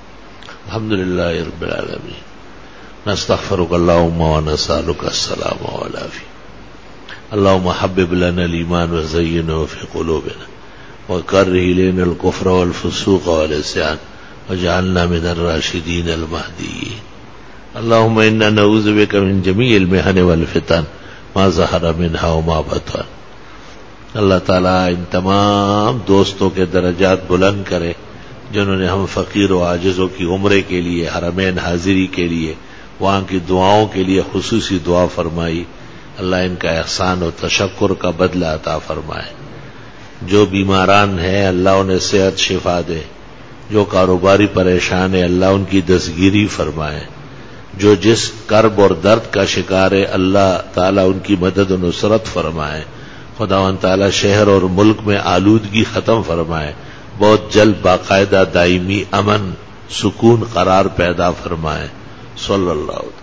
الحمدللہ رب العالمین. نستغفرک اللہم ونسألک السلام والعافیہ. اللہم حبب لنا الایمان وزینہ فی قلوبنا وکرہ الینا الکفر والفسوق والعصیان وجعلنا من الراشدین المہدیین. اللہم انا نعوذ بک من جمیع المحن والفتن ما ظہر منہا وما بطن. اللہ تعالیٰ ان تمام دوستوں کے درجات بلند کرے جنہوں نے ہم فقیر و عاجزوں کی عمرے کے لیے, حرمین حاضری کے لیے, وہاں کی دعاؤں کے لیے خصوصی دعا فرمائی. اللہ ان کا احسان و تشکر کا بدلہ عطا فرمائے. جو بیماران ہیں اللہ انہیں صحت شفا دے, جو کاروباری پریشان ہے اللہ ان کی دستگیری فرمائے, جو جس کرب اور درد کا شکار ہے اللہ تعالیٰ ان کی مدد و نصرت فرمائے. خداوند تعالیٰ شہر اور ملک میں آلودگی ختم فرمائے, بہت جلد باقاعدہ دائمی امن سکون قرار پیدا فرمائے. صلی اللہ علیہ